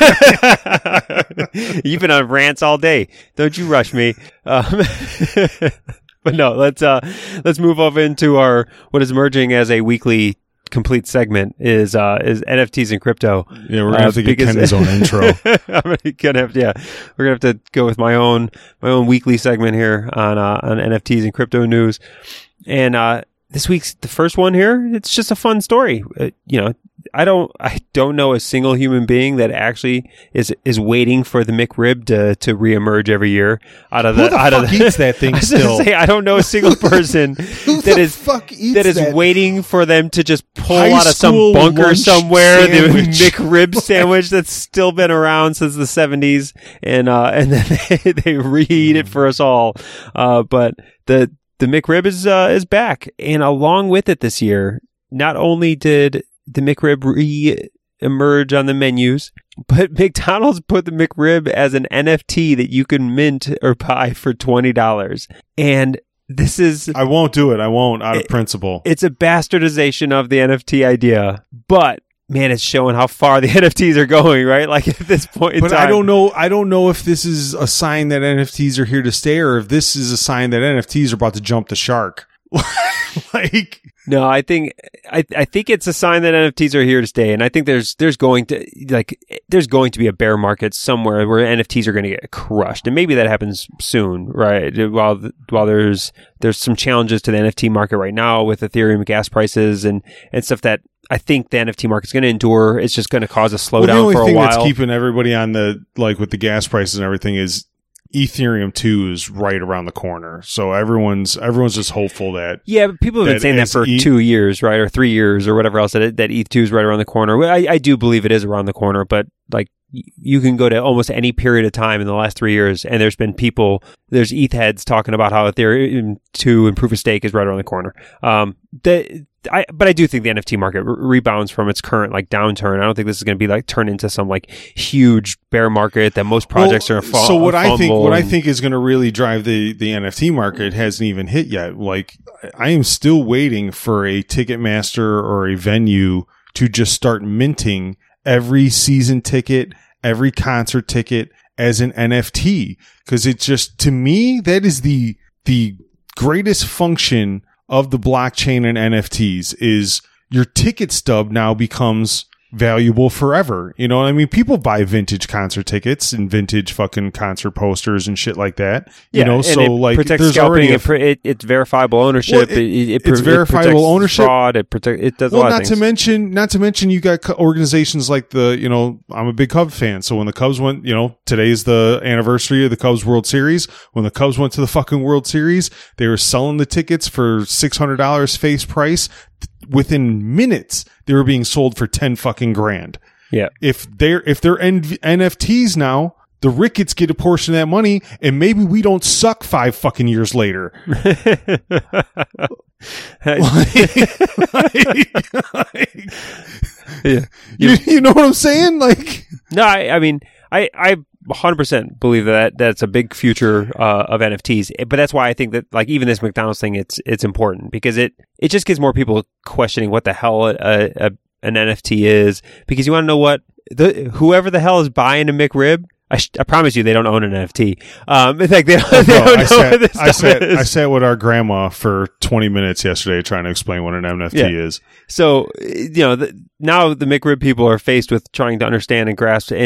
you've been on rants all day. Don't you rush me. Um, but no, let's uh, let's move over into our what is emerging as a weekly complete segment is uh, is N F Ts and crypto. Yeah, we're gonna Uh, have to get because- Ken his own intro. I'm gonna, gonna have to, yeah, we're gonna have to go with my own my own weekly segment here on uh, on N F Ts and crypto news. And uh, this week's the first one here. It's just a fun story. Uh, you know, I don't I don't know a single human being that actually is is waiting for the McRib to to reemerge every year out of the, Who the out fuck of the, eats that thing I was gonna still? say, I don't know a single person Who that the is fuck eats that is that? waiting for them to just pull High out of some school bunker lunch somewhere sandwich. the McRib sandwich that's still been around since the seventies, and uh, and then they, they reheat it for us all. Uh, but the the McRib is uh, is back, and along with it this year, not only did the McRib re-emerge on the menus, but McDonald's put the McRib as an N F T that you can mint or buy for twenty dollars, and this is I won't do it. I won't out of It- principle. it's a bastardization of the N F T idea, but man, it's showing how far the N F Ts are going, right? Like at this point in But time. I don't know. I don't know if this is a sign that N F Ts are here to stay, or if this is a sign that N F Ts are about to jump the shark. Like, No, I think I I think it's a sign that N F Ts are here to stay, and I think there's there's going to like there's going to be a bear market somewhere where N F Ts are going to get crushed, and maybe that happens soon, right? While while there's there's some challenges to the N F T market right now with Ethereum gas prices and and stuff that I think the N F T market's going to endure. It's just going to cause a well, the slowdown only for a thing while. that's keeping everybody on the like with the gas prices and everything is Ethereum two is right around the corner. So everyone's everyone's just hopeful that Yeah, but people have been that saying that as for E- two years, right, or three years, or whatever else. That it, that E T H two is right around the corner. Well, I, I do believe it is around the corner, but like y- you can go to almost any period of time in the last three years, and there's been people, there's E T H heads talking about how Ethereum two and proof of stake is right around the corner. Um, the I, but I do think the N F T market re- rebounds from its current like downturn. I don't think this is going to be like turned into some like huge bear market that most projects Well, are. Fa- so what I think what I and- think is going to really drive the the N F T market hasn't even hit yet. Like I am still waiting for a Ticketmaster or a venue to just start minting every season ticket, every concert ticket as an N F T, because it's just, to me, that is the the greatest function of the blockchain and N F Ts is your ticket stub now becomes valuable forever. You know what I mean? People buy vintage concert tickets and vintage fucking concert posters and shit like that. You Yeah, know, and so it like protects there's scalping. already a, it, pr- it, it's verifiable ownership. Well, it- it, it, it's it verifiable protects ownership. Fraud. It protect. It does a well, lot not of to things. mention, not to mention, you got co- organizations like the, you know, I'm a big Cubs fan. So when the Cubs went, you know, today's the anniversary of the Cubs World Series. When the Cubs went to the fucking World Series, they were selling the tickets for six hundred dollars face price. Within minutes, they were being sold for ten fucking grand. Yeah. If they're if they're N- N F Ts now, the Ricketts get a portion of that money, and maybe we don't suck five fucking years later. like, like, like, Yeah. you, you know what I'm saying? Like, No, I, I mean, I, I one hundred percent believe that that's a big future uh, of N F Ts. But that's why I think that, like, even this McDonald's thing, it's it's important because it, it just gets more people questioning what the hell a, a, an N F T is. Because you want to know what the whoever the hell is buying a McRib. I, sh- I promise you, they don't own an N F T. Um, it's like they don't, they no, don't I know sat, what this I stuff sat, is. I sat with our grandma for twenty minutes yesterday trying to explain what an N F T Yeah. is. So, you know, the, now the McRib people are faced with trying to understand and grasp and just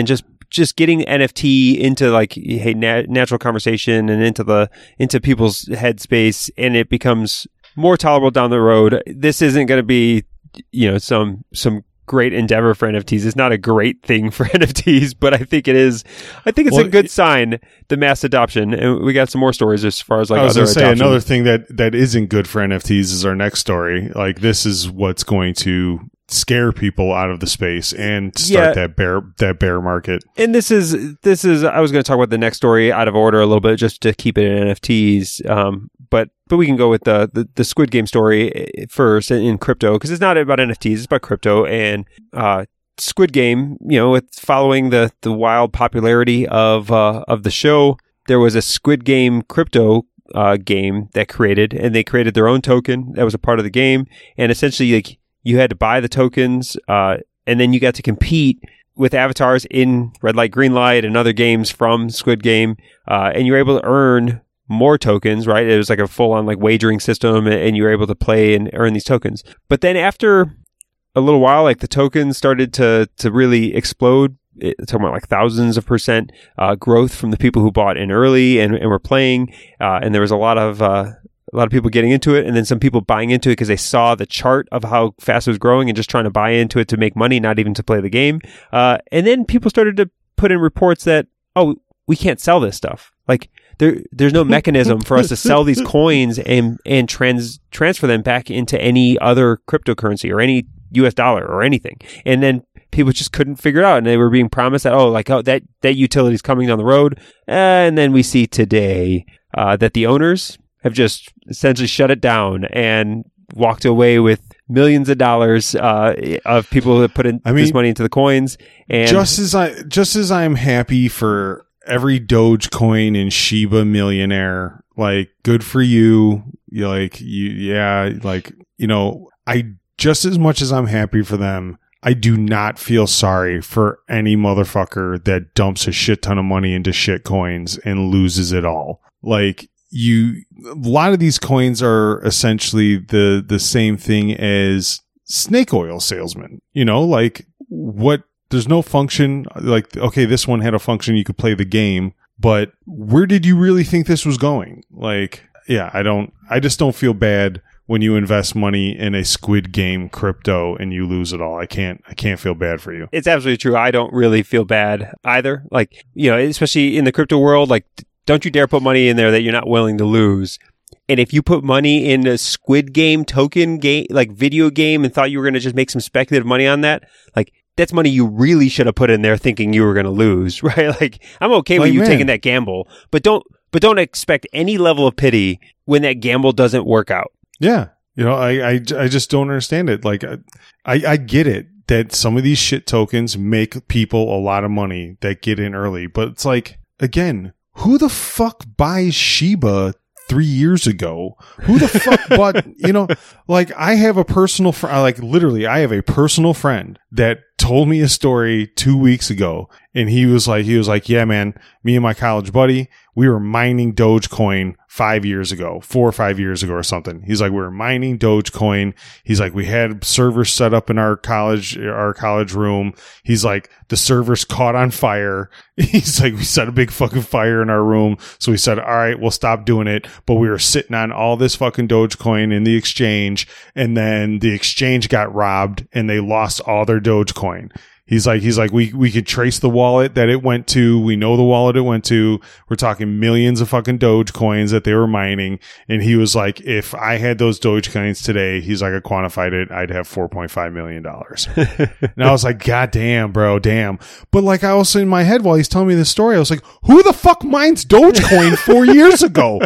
just getting N F T into like hey, nat- natural conversation and into the into people's headspace, and it becomes more tolerable down the road. This isn't going to be, you know, some some great endeavor for N F Ts. It's not a great thing for N F Ts, but I think it is. I think it's well, a good sign, the mass adoption, and we got some more stories as far as like I was other going to say adoption. another thing that that isn't good for N F Ts is our next story. Like this is what's going to scare people out of the space and start yeah. that bear that bear market. And this is this is I was going to talk about the next story out of order a little bit just to keep it in N F Ts, um, but but we can go with the the, the Squid Game story first in, in crypto, because it's not about N F Ts, it's about crypto. And uh, Squid Game, you know, it's following the the wild popularity of uh, of the show. There was a Squid Game crypto uh, game that created, and they created their own token that was a part of the game, and essentially like you had to buy the tokens, uh, and then you got to compete with avatars in Red Light, Green Light, and other games from Squid Game, uh, and you were able to earn more tokens, right? It was like a full-on like wagering system, and you were able to play and earn these tokens. But then after a little while, like the tokens started to to really explode. It's talking about like thousands of percent uh, growth from the people who bought in early and, and were playing, uh, and there was a lot of uh, a lot of people getting into it, and then some people buying into it because they saw the chart of how fast it was growing and just trying to buy into it to make money, not even to play the game. Uh, and then people started to put in reports that, oh, we can't sell this stuff. Like there, there's no mechanism for us to sell these coins and and trans transfer them back into any other cryptocurrency or any U S dollar or anything. And then people just couldn't figure it out, and they were being promised that, oh, like, oh, that, that utility is coming down the road. And then we see today uh, that the owners have just essentially shut it down and walked away with millions of dollars uh, of people that put in I mean, this money into the coins. And just as I, just as I'm happy for every Dogecoin and Shiba millionaire, like, good for you. You like, you, yeah, like, you know, I, just as much as I'm happy for them, I do not feel sorry for any motherfucker that dumps a shit ton of money into shit coins and loses it all. Like, you, a lot of these coins are essentially the, the same thing as snake oil salesmen. You know, like, what, there's no function. Like, okay, this one had a function, you could play the game, but where did you really think this was going? Like, yeah, I don't, I just don't feel bad when you invest money in a Squid Game crypto and you lose it all. I can't, I can't feel bad for you. It's absolutely true. I don't really feel bad either. Like, you know, especially in the crypto world, like, don't you dare put money in there that you're not willing to lose. And if you put money in a Squid Game token game, like video game, and thought you were going to just make some speculative money on that, like, that's money you really should have put in there thinking you were going to lose, right? Like, I'm okay with like, you man. taking that gamble, but don't, but don't expect any level of pity when that gamble doesn't work out. Yeah. You know, I, I, I just don't understand it. Like, I, I get it that some of these shit tokens make people a lot of money that get in early, but it's like, again, who the fuck buys Shiba three years ago? Who the fuck bought, you know, like, I have a personal friend, like, literally, I have a personal friend that told me a story two weeks ago, and he was like, he was like, yeah, man, me and my college buddy, we were mining Dogecoin five years ago, four or five years ago or something. He's like, we were mining Dogecoin. He's like, we had servers set up in our college, our college room. He's like, the servers caught on fire. He's like, we set a big fucking fire in our room. So we said, all right, we'll stop doing it. But we were sitting on all this fucking Dogecoin in the exchange. And then the exchange got robbed and they lost all their Dogecoin. He's like, he's like, we, we could trace the wallet that it went to. We know the wallet it went to. We're talking millions of fucking Dogecoins that they were mining. And he was like, if I had those Dogecoins today, he's like, I quantified it, I'd have four point five million dollars. And I was like, God damn, bro, damn. But like, I was in my head while he's telling me this story, I was like, who the fuck mines Dogecoin four years ago?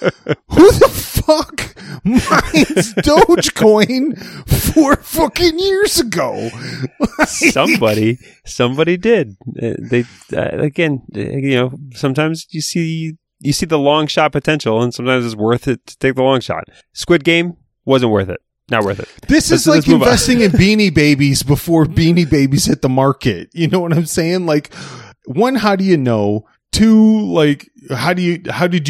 Who the fuck mines Dogecoin four fucking years ago? Like, somebody somebody did. They uh, again, you know, sometimes you see you see the long shot potential, and sometimes it's worth it to take the long shot. Squid Game wasn't worth it. Not worth it. This is let's, like let's investing in Beanie Babies before Beanie Babies hit the market. You know what I'm saying? Like, one, how do you know? Two, like, how do you how did you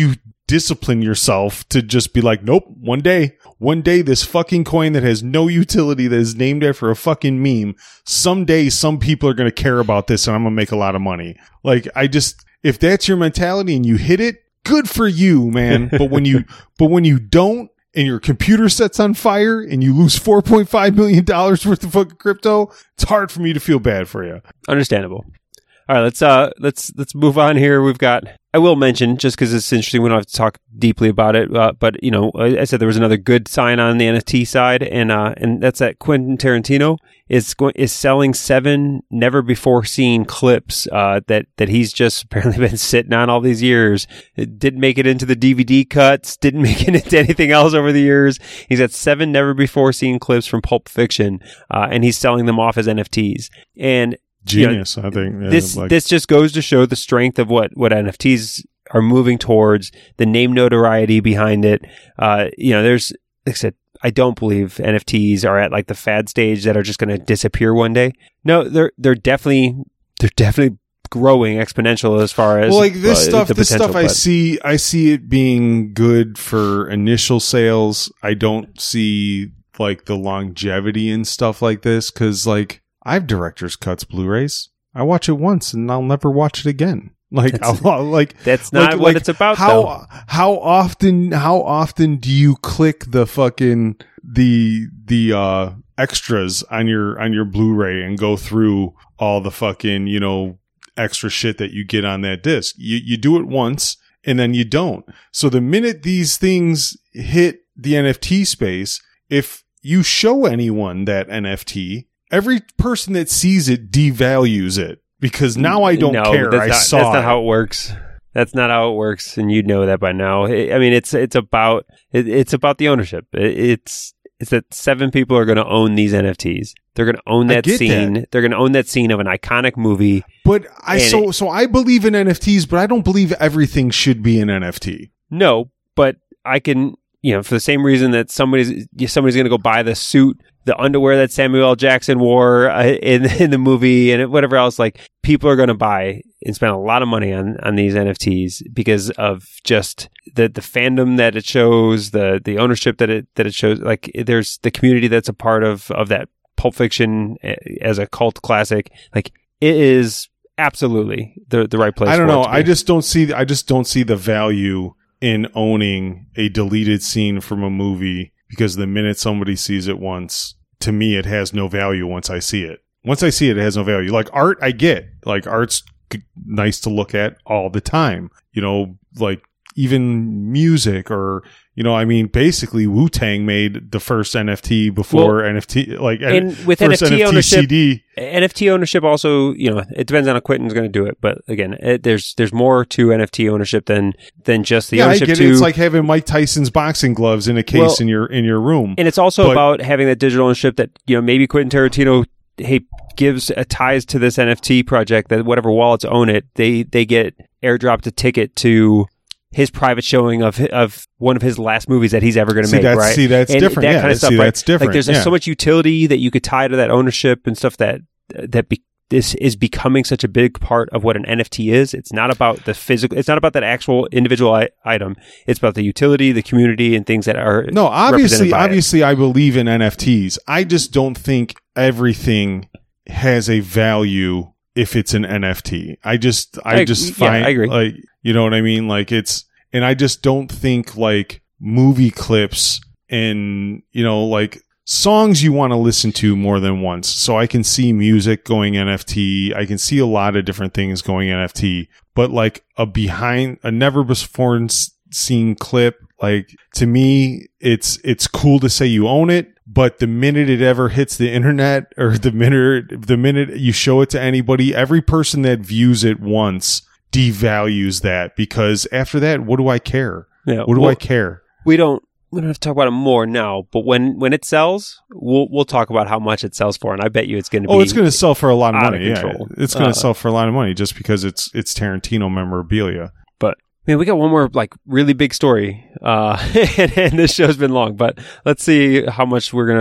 discipline yourself to just be like, nope, one day, one day this fucking coin that has no utility, that is named after a fucking meme, someday some people are going to care about this and I'm going to make a lot of money. Like, I just, if that's your mentality and you hit it, good for you, man. But when you, but when you don't, and your computer sets on fire and you lose four point five million dollars worth of fucking crypto, it's hard for me to feel bad for you. Understandable. All right, let's uh let's let's move on here. We've got, I will mention, just because it's interesting, we don't have to talk deeply about it, uh, but you know, I said there was another good sign on the N F T side, and uh and that's that Quentin Tarantino is going is selling seven never before seen clips uh that that he's just apparently been sitting on all these years. It didn't make it into the D V D cuts, didn't make it into anything else over the years. He's got seven never before seen clips from Pulp Fiction, uh, and he's selling them off as N F Ts. And Genius, you know, I think. Yeah, this like, this just goes to show the strength of what, what N F Ts are moving towards, the name notoriety behind it. Uh, you know, there's, like I said, I don't believe N F Ts are at like the fad stage that are just going to disappear one day. No, they're they're definitely they're definitely growing exponential as far as well, like this uh, stuff. the This potential, stuff, I but- see. I see it being good for initial sales. I don't see like the longevity and stuff like this because, like, I have director's cuts Blu-rays. I watch it once and I'll never watch it again. Like, That's- I'll, like That's not like- what like it's about. How though. how often how often do you click the fucking the the uh extras on your on your Blu-ray and go through all the fucking, you know, extra shit that you get on that disc? You you do it once and then you don't. So the minute these things hit the N F T space, if you show anyone that N F T, every person that sees it devalues it because now I don't no, care. That's I not, saw That's not it. how it works. That's not how it works, and you know that by now. I mean, it's it's about it, it's about the ownership. It, it's it's that seven people are going to own these N F Ts. They're going to own I that get scene. that. They're going to own that scene of an iconic movie. But I And so it- so I believe in N F Ts, but I don't believe everything should be an N F T. No, but I can, you know, for the same reason that somebody's somebody's going to go buy the suit, the underwear that Samuel L. Jackson wore uh, in in the movie, and whatever else, like, people are going to buy and spend a lot of money on, on these N F Ts because of just the, the fandom that it shows, the the ownership that it that it shows. Like, there's the community that's a part of of that Pulp Fiction as a cult classic. Like, it is absolutely the the right place. I don't for it know. to be. I just don't see I just don't see the value in owning a deleted scene from a movie because the minute somebody sees it once, to me it has no value once I see it. Once I see it, it has no value. Like art, I get. Like art's g- nice to look at all the time. You know, like even music or, you know, I mean, basically Wu-Tang made the first N F T before Well, N F T, like and with first N F T N F T ownership- C D. N F T ownership also, you know, it depends on how Quentin's going to do it. But again, it, there's there's more to N F T ownership than than just the Yeah, I ownership get to. it. It's like having Mike Tyson's boxing gloves in a case Well, in your in your room. and it's also but- about having that digital ownership that, you know, maybe Quentin Tarantino, hey, gives a ties to this N F T project that whatever wallets own it, they they get airdropped a ticket to his private showing of of one of his last movies that he's ever going to See, make, that's- right? see, that's and different. That Yeah, kind of see, stuff, right? that's different. Like, there's Yeah. so much utility that you could tie to that ownership and stuff that that be, this is becoming such a big part of what an N F T is. It's not about the physical. It's not about that actual individual I, item. It's about the utility, the community, and things that are No, obviously, represented by it. obviously, I believe in N F Ts. I just don't think everything has a value if it's an N F T. I just, I, I- just yeah, find, I agree. like, you know what I mean? Like, it's, and I just don't think like movie clips and, you know, like songs you want to listen to more than once. So I can see music going N F T. I can see a lot of different things going N F T, but like a behind, a never before seen clip, like to me, it's, it's cool to say you own it. But the minute it ever hits the internet or the minute, the minute you show it to anybody, every person that views it once devalues that because after that, what do I care? Yeah, What do well, I care? We don't. We don't have to talk about it more now. But when when it sells, we'll we'll talk about how much it sells for, and I bet you it's going to be. Oh, it's going to sell for a lot of out of money. Yeah, control. it's going to Uh, sell for a lot of money just because it's it's Tarantino memorabilia. But man, we got one more like really big story, uh, and, and this show's been long. But let's see how much we're gonna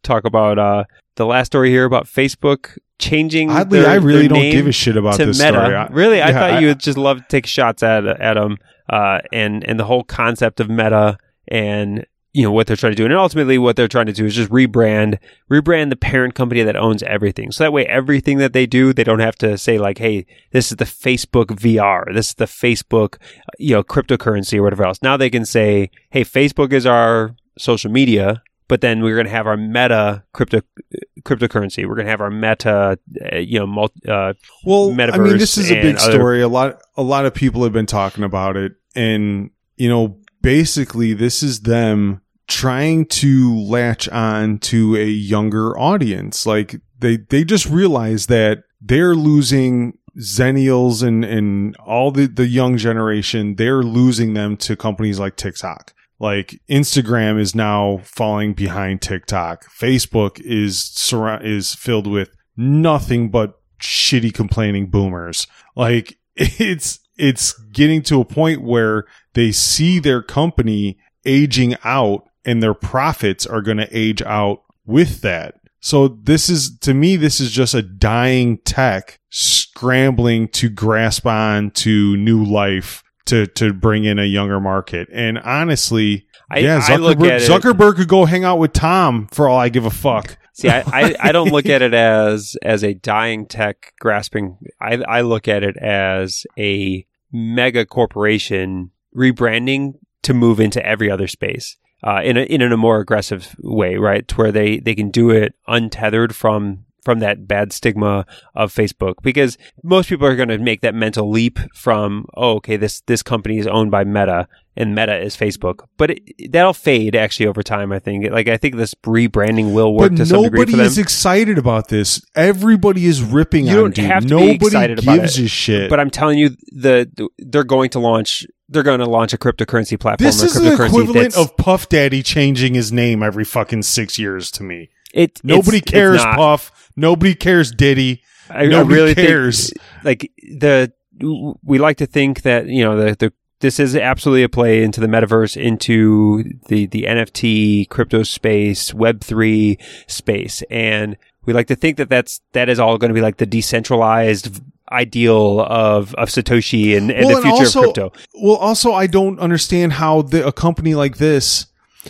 talk about uh, the last story here about Facebook changing. Oddly, their, I really their don't name give a shit about to this Meta. story. I, really, I yeah, thought I, you would just love to take shots at at them uh, and and the whole concept of Meta and you know what they're trying to do, and ultimately what they're trying to do is just rebrand, rebrand the parent company that owns everything. So that way, everything that they do, they don't have to say like, "Hey, this is the Facebook V R, this is the Facebook, you know, cryptocurrency or whatever else." Now they can say, "Hey, Facebook is our social media, but then we're going to have our Meta crypto cryptocurrency. We're going to have our Meta, uh, you know, multi, uh, well, metaverse." I mean, this is a big other- story. A lot, a lot of people have been talking about it, and you know, basically, this is them trying to latch on to a younger audience. Like they, they just realize that they're losing Zennials and, and all the, the young generation. They're losing them to companies like TikTok. Like Instagram is now falling behind TikTok. Facebook is surra- is filled with nothing but shitty complaining boomers. Like it's, it's getting to a point where they see their company aging out and their profits are going to age out with that. So this is, to me, this is just a dying tech scrambling to grasp on to new life to, to bring in a younger market. And honestly, I, yeah, I look Zuckerberg, at it, Zuckerberg could go hang out with Tom for all I give a fuck. See, I, I, I don't look at it as as a dying tech grasping. I, I look at it as a mega corporation rebranding to move into every other space. Uh, in a in a more aggressive way, right? To where they, they can do it untethered from from that bad stigma of Facebook, because most people are going to make that mental leap from, oh, okay, this this company is owned by Meta and Meta is Facebook, but it, that'll fade actually over time. I think, like I think this rebranding will work But to some degree for nobody them. is excited about this. Everybody is ripping You on don't dude. have to be Nobody excited about gives it. a shit. But I'm telling you, the, the they're going to launch. They're going to launch a cryptocurrency platform. This or is the cryptocurrency equivalent that's- of Puff Daddy changing his name every fucking six years to me. It, Nobody it's, cares, it's not. Puff. Nobody cares, Diddy. I, Nobody I really cares. think, like the we like to think that you know the the this is absolutely a play into the metaverse, into the the N F T crypto space, Web three space, and we like to think that that's that is all going to be like the decentralized ideal of of Satoshi and, and Well, the and future also- of crypto. Well, also, I don't understand how the, a company like this.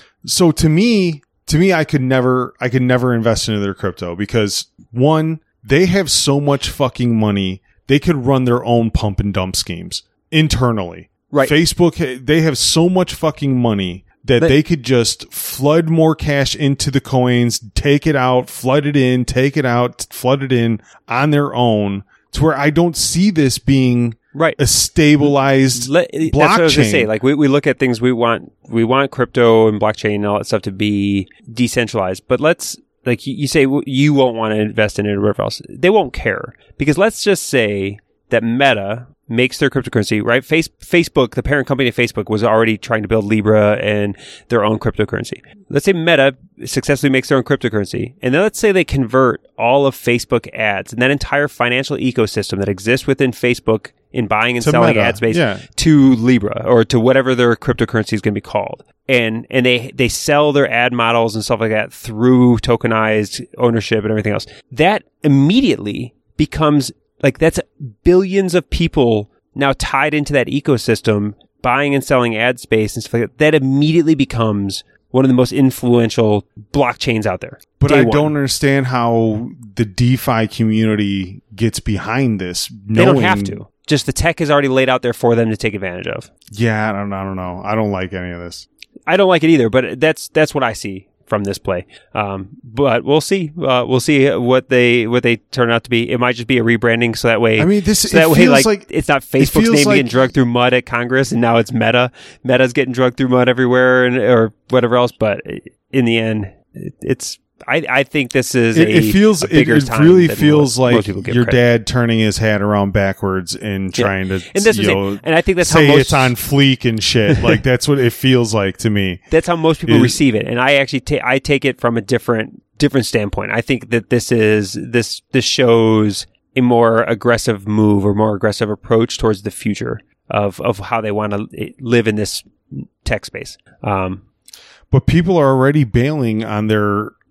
So to me, to me, I could never, I could never invest into their crypto because one, they have so much fucking money. They could run their own pump and dump schemes internally. Right. Facebook, they have so much fucking money that But- they could just flood more cash into the coins, take it out, flood it in, take it out, flood it in on their own, to where I don't see this being Right. a stabilized Let, that's blockchain. what I was going to say. Like we, we look at things, we want we want crypto and blockchain and all that stuff to be decentralized. But let's like you, you say you won't want to invest in it or whatever else. They won't care, because let's just say that Meta makes their cryptocurrency, right? Face, Facebook, the parent company of Facebook, was already trying to build Libra and their own cryptocurrency. Let's say Meta successfully makes their own cryptocurrency, and then let's say they convert all of Facebook ads and that entire financial ecosystem that exists within Facebook in buying and To selling Meta, ad space yeah. to Libra or to whatever their cryptocurrency is going to be called. And and they, they sell their ad models and stuff like that through tokenized ownership and everything else. That immediately becomes like that's billions of people now tied into that ecosystem, buying and selling ad space and stuff like that. That immediately becomes one of the most influential blockchains out there. But Day I one. don't understand how the DeFi community gets behind this. They Knowing, don't have to. Just the tech is already laid out there for them to take advantage of. Yeah, I don't, I don't know. I don't like any of this. I don't like it either, but that's that's what I see from this play. Um, but we'll see. Uh, we'll see what they what they turn out to be. It might just be a rebranding, so that way. I mean, this so it that way, feels like, like it's not Facebook's feels name like- getting drugged through mud at Congress, and now it's Meta. Meta's getting drugged through mud everywhere, and or whatever else. But in the end, it, it's. I, I think this is It, a, it feels a it, bigger it time really than feels what most like people give your credit. dad turning his hat around backwards and Yeah. trying to And that's you what I'm know, saying. And I think that's say how most it's on fleek and shit. Like that's what it feels like to me. That's how most people Is- receive it, and I actually ta- I take it from a different different standpoint. I think that this is this this shows a more aggressive move or more aggressive approach towards the future of of how they want to live in this tech space. Um, But people are already bailing on their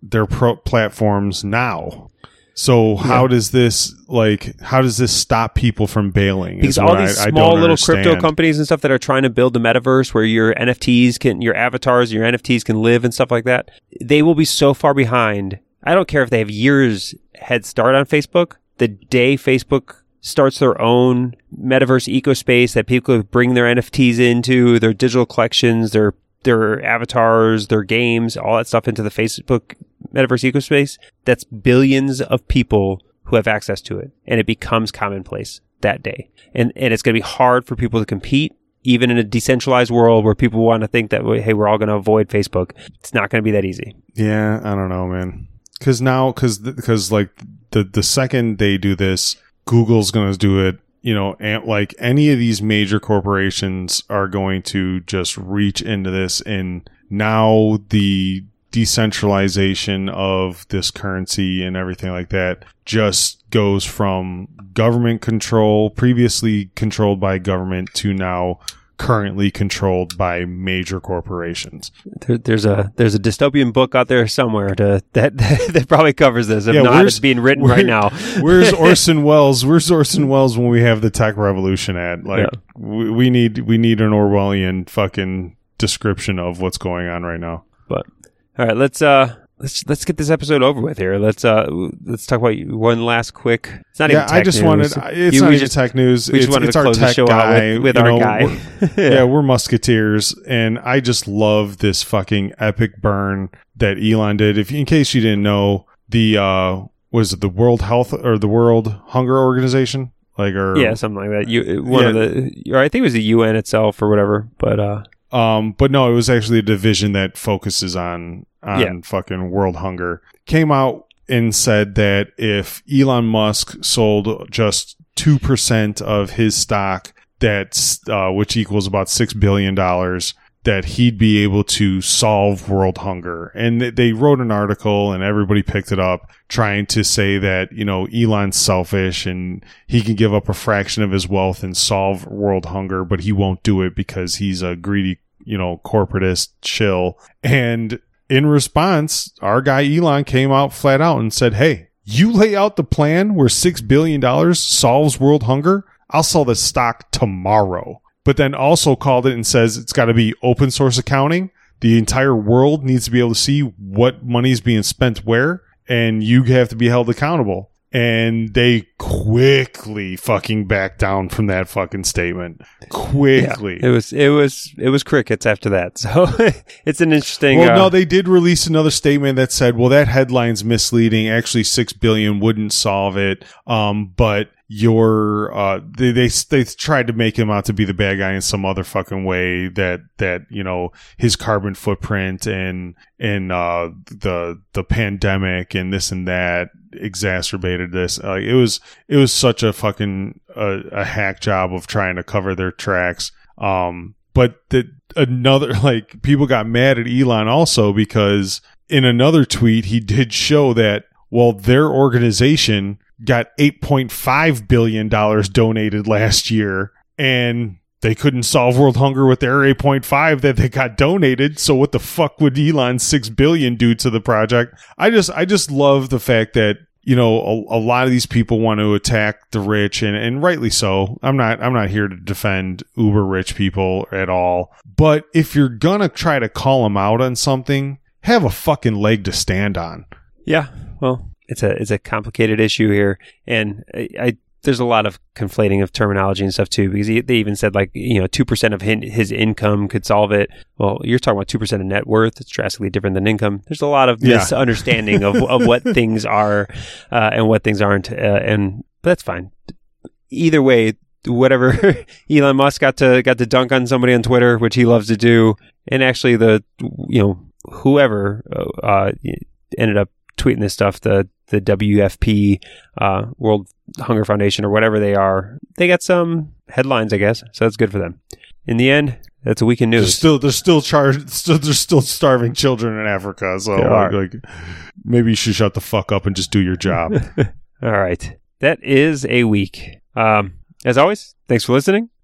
their pro- platforms now. So how yeah. does this like how does this stop people from bailing? Because all these I, small I little understand. crypto companies and stuff that are trying to build the metaverse where your N F Ts can, your avatars, your N F Ts can live and stuff like that, they will be so far behind. I don't care if they have years head start on Facebook. The day Facebook starts their own metaverse ecospace that people bring their N F Ts into, their digital collections, their their avatars, their games, all that stuff into the Facebook metaverse ecospace, that's billions of people who have access to it. And it becomes commonplace that day. And and it's going to be hard for people to compete, even in a decentralized world where people want to think that, hey, we're all going to avoid Facebook. It's not going to be that easy. Yeah, I don't know, man. Because now, because because like the, the second they do this, Google's going to do it. You know, and like any of these major corporations are going to just reach into this, and now the decentralization of this currency and everything like that just goes from government control, previously controlled by government, to now currently controlled by major corporations. There, there's a there's a dystopian book out there somewhere to, that that probably covers this. If yeah, not, it's being written right now. Where's Orson Welles? Where's Orson Welles when we have the tech revolution at? Like, yeah. we, we need we need an Orwellian fucking description of what's going on right now. But all right, let's uh let's let's get this episode over with here. Let's uh let's talk about one last quick. It's not yeah, even tech I just news. wanted. It's you, not even just, tech news. We it's, just wanted it's to our close tech the show guy out with, with you our know, guy. We're, yeah, we're musketeers, and I just love this fucking epic burn that Elon did. If in case you didn't know, the uh was it the World Health or the World Hunger Organization? Like, or yeah, something like that. You one yeah. of the, or I think it was the U N itself or whatever. But uh, um, but no, it was actually a division that focuses on on yeah. fucking world hunger. Came out and said that if Elon Musk sold just two percent of his stock, that's uh, which equals about six billion dollars, that he'd be able to solve world hunger. And they wrote an article and everybody picked it up trying to say that, you know, Elon's selfish and he can give up a fraction of his wealth and solve world hunger, but he won't do it because he's a greedy, you know, corporatist shill. And in response, our guy Elon came out flat out and said, hey, you lay out the plan where six billion dollars solves world hunger, I'll sell the stock tomorrow. But then also called it and says it's got to be open source accounting. The entire world needs to be able to see what money is being spent where, and you have to be held accountable. And they quickly fucking backed down from that fucking statement. Quickly. Yeah, it was it was it was crickets after that. So it's an interesting. Well, uh, no, they did release another statement that said, "Well, that headline's misleading. Actually, six billion wouldn't solve it." Um, but your uh, they, they they tried to make him out to be the bad guy in some other fucking way. That that you know his carbon footprint and and uh, the the pandemic and this and that exacerbated this. Like, it was it was such a fucking uh, a hack job of trying to cover their tracks. Um, but the another like people got mad at Elon also because in another tweet he did show that well their organization got eight point five billion dollars donated last year and they couldn't solve world hunger with their eight point five that they got donated. So what the fuck would Elon's six billion do to the project? I just, I just love the fact that, you know, a, a lot of these people want to attack the rich and, and rightly so. I'm not, I'm not here to defend uber rich people at all. But if you're gonna try to call them out on something, have a fucking leg to stand on. Yeah. Well, it's a, it's a complicated issue here. And I, I there's a lot of conflating of terminology and stuff too, because he, they even said like, you know, two percent of his income could solve it. Well, you're talking about two percent of net worth. It's drastically different than income. There's a lot of yeah. misunderstanding of, of what things are uh, and what things aren't. Uh, and but that's fine. Either way, whatever Elon Musk got to, got to dunk on somebody on Twitter, which he loves to do. And actually the, you know, whoever uh, ended up tweeting this stuff, the, the W F P, uh, World Hunger Foundation or whatever they are, they got some headlines, I guess. So that's good for them. In the end, that's a week in news. They're still, they're still charged. Still, they're still starving children in Africa. So like, like, maybe you should shut the fuck up and just do your job. All right. That is a week. Um, as always, thanks for listening.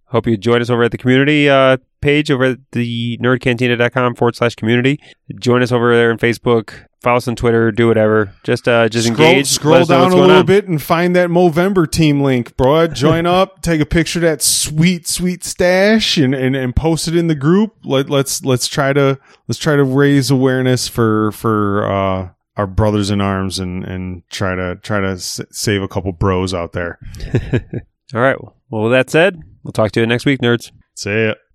Hope you join us over at the community uh, page over at the nerdcantina.com forward slash community. Join us over there on Facebook. Follow us on Twitter. Do whatever. Just uh, just scroll, engage. Scroll down a little bit and find that Movember team link, bro. Join up. Take a picture of that sweet, sweet stash and, and, and post it in the group. Let, let's let's try to let's try to raise awareness for for uh, our brothers in arms and, and try to try to s- save a couple bros out there. All right. Well, with that said, we'll talk to you next week, nerds. See ya.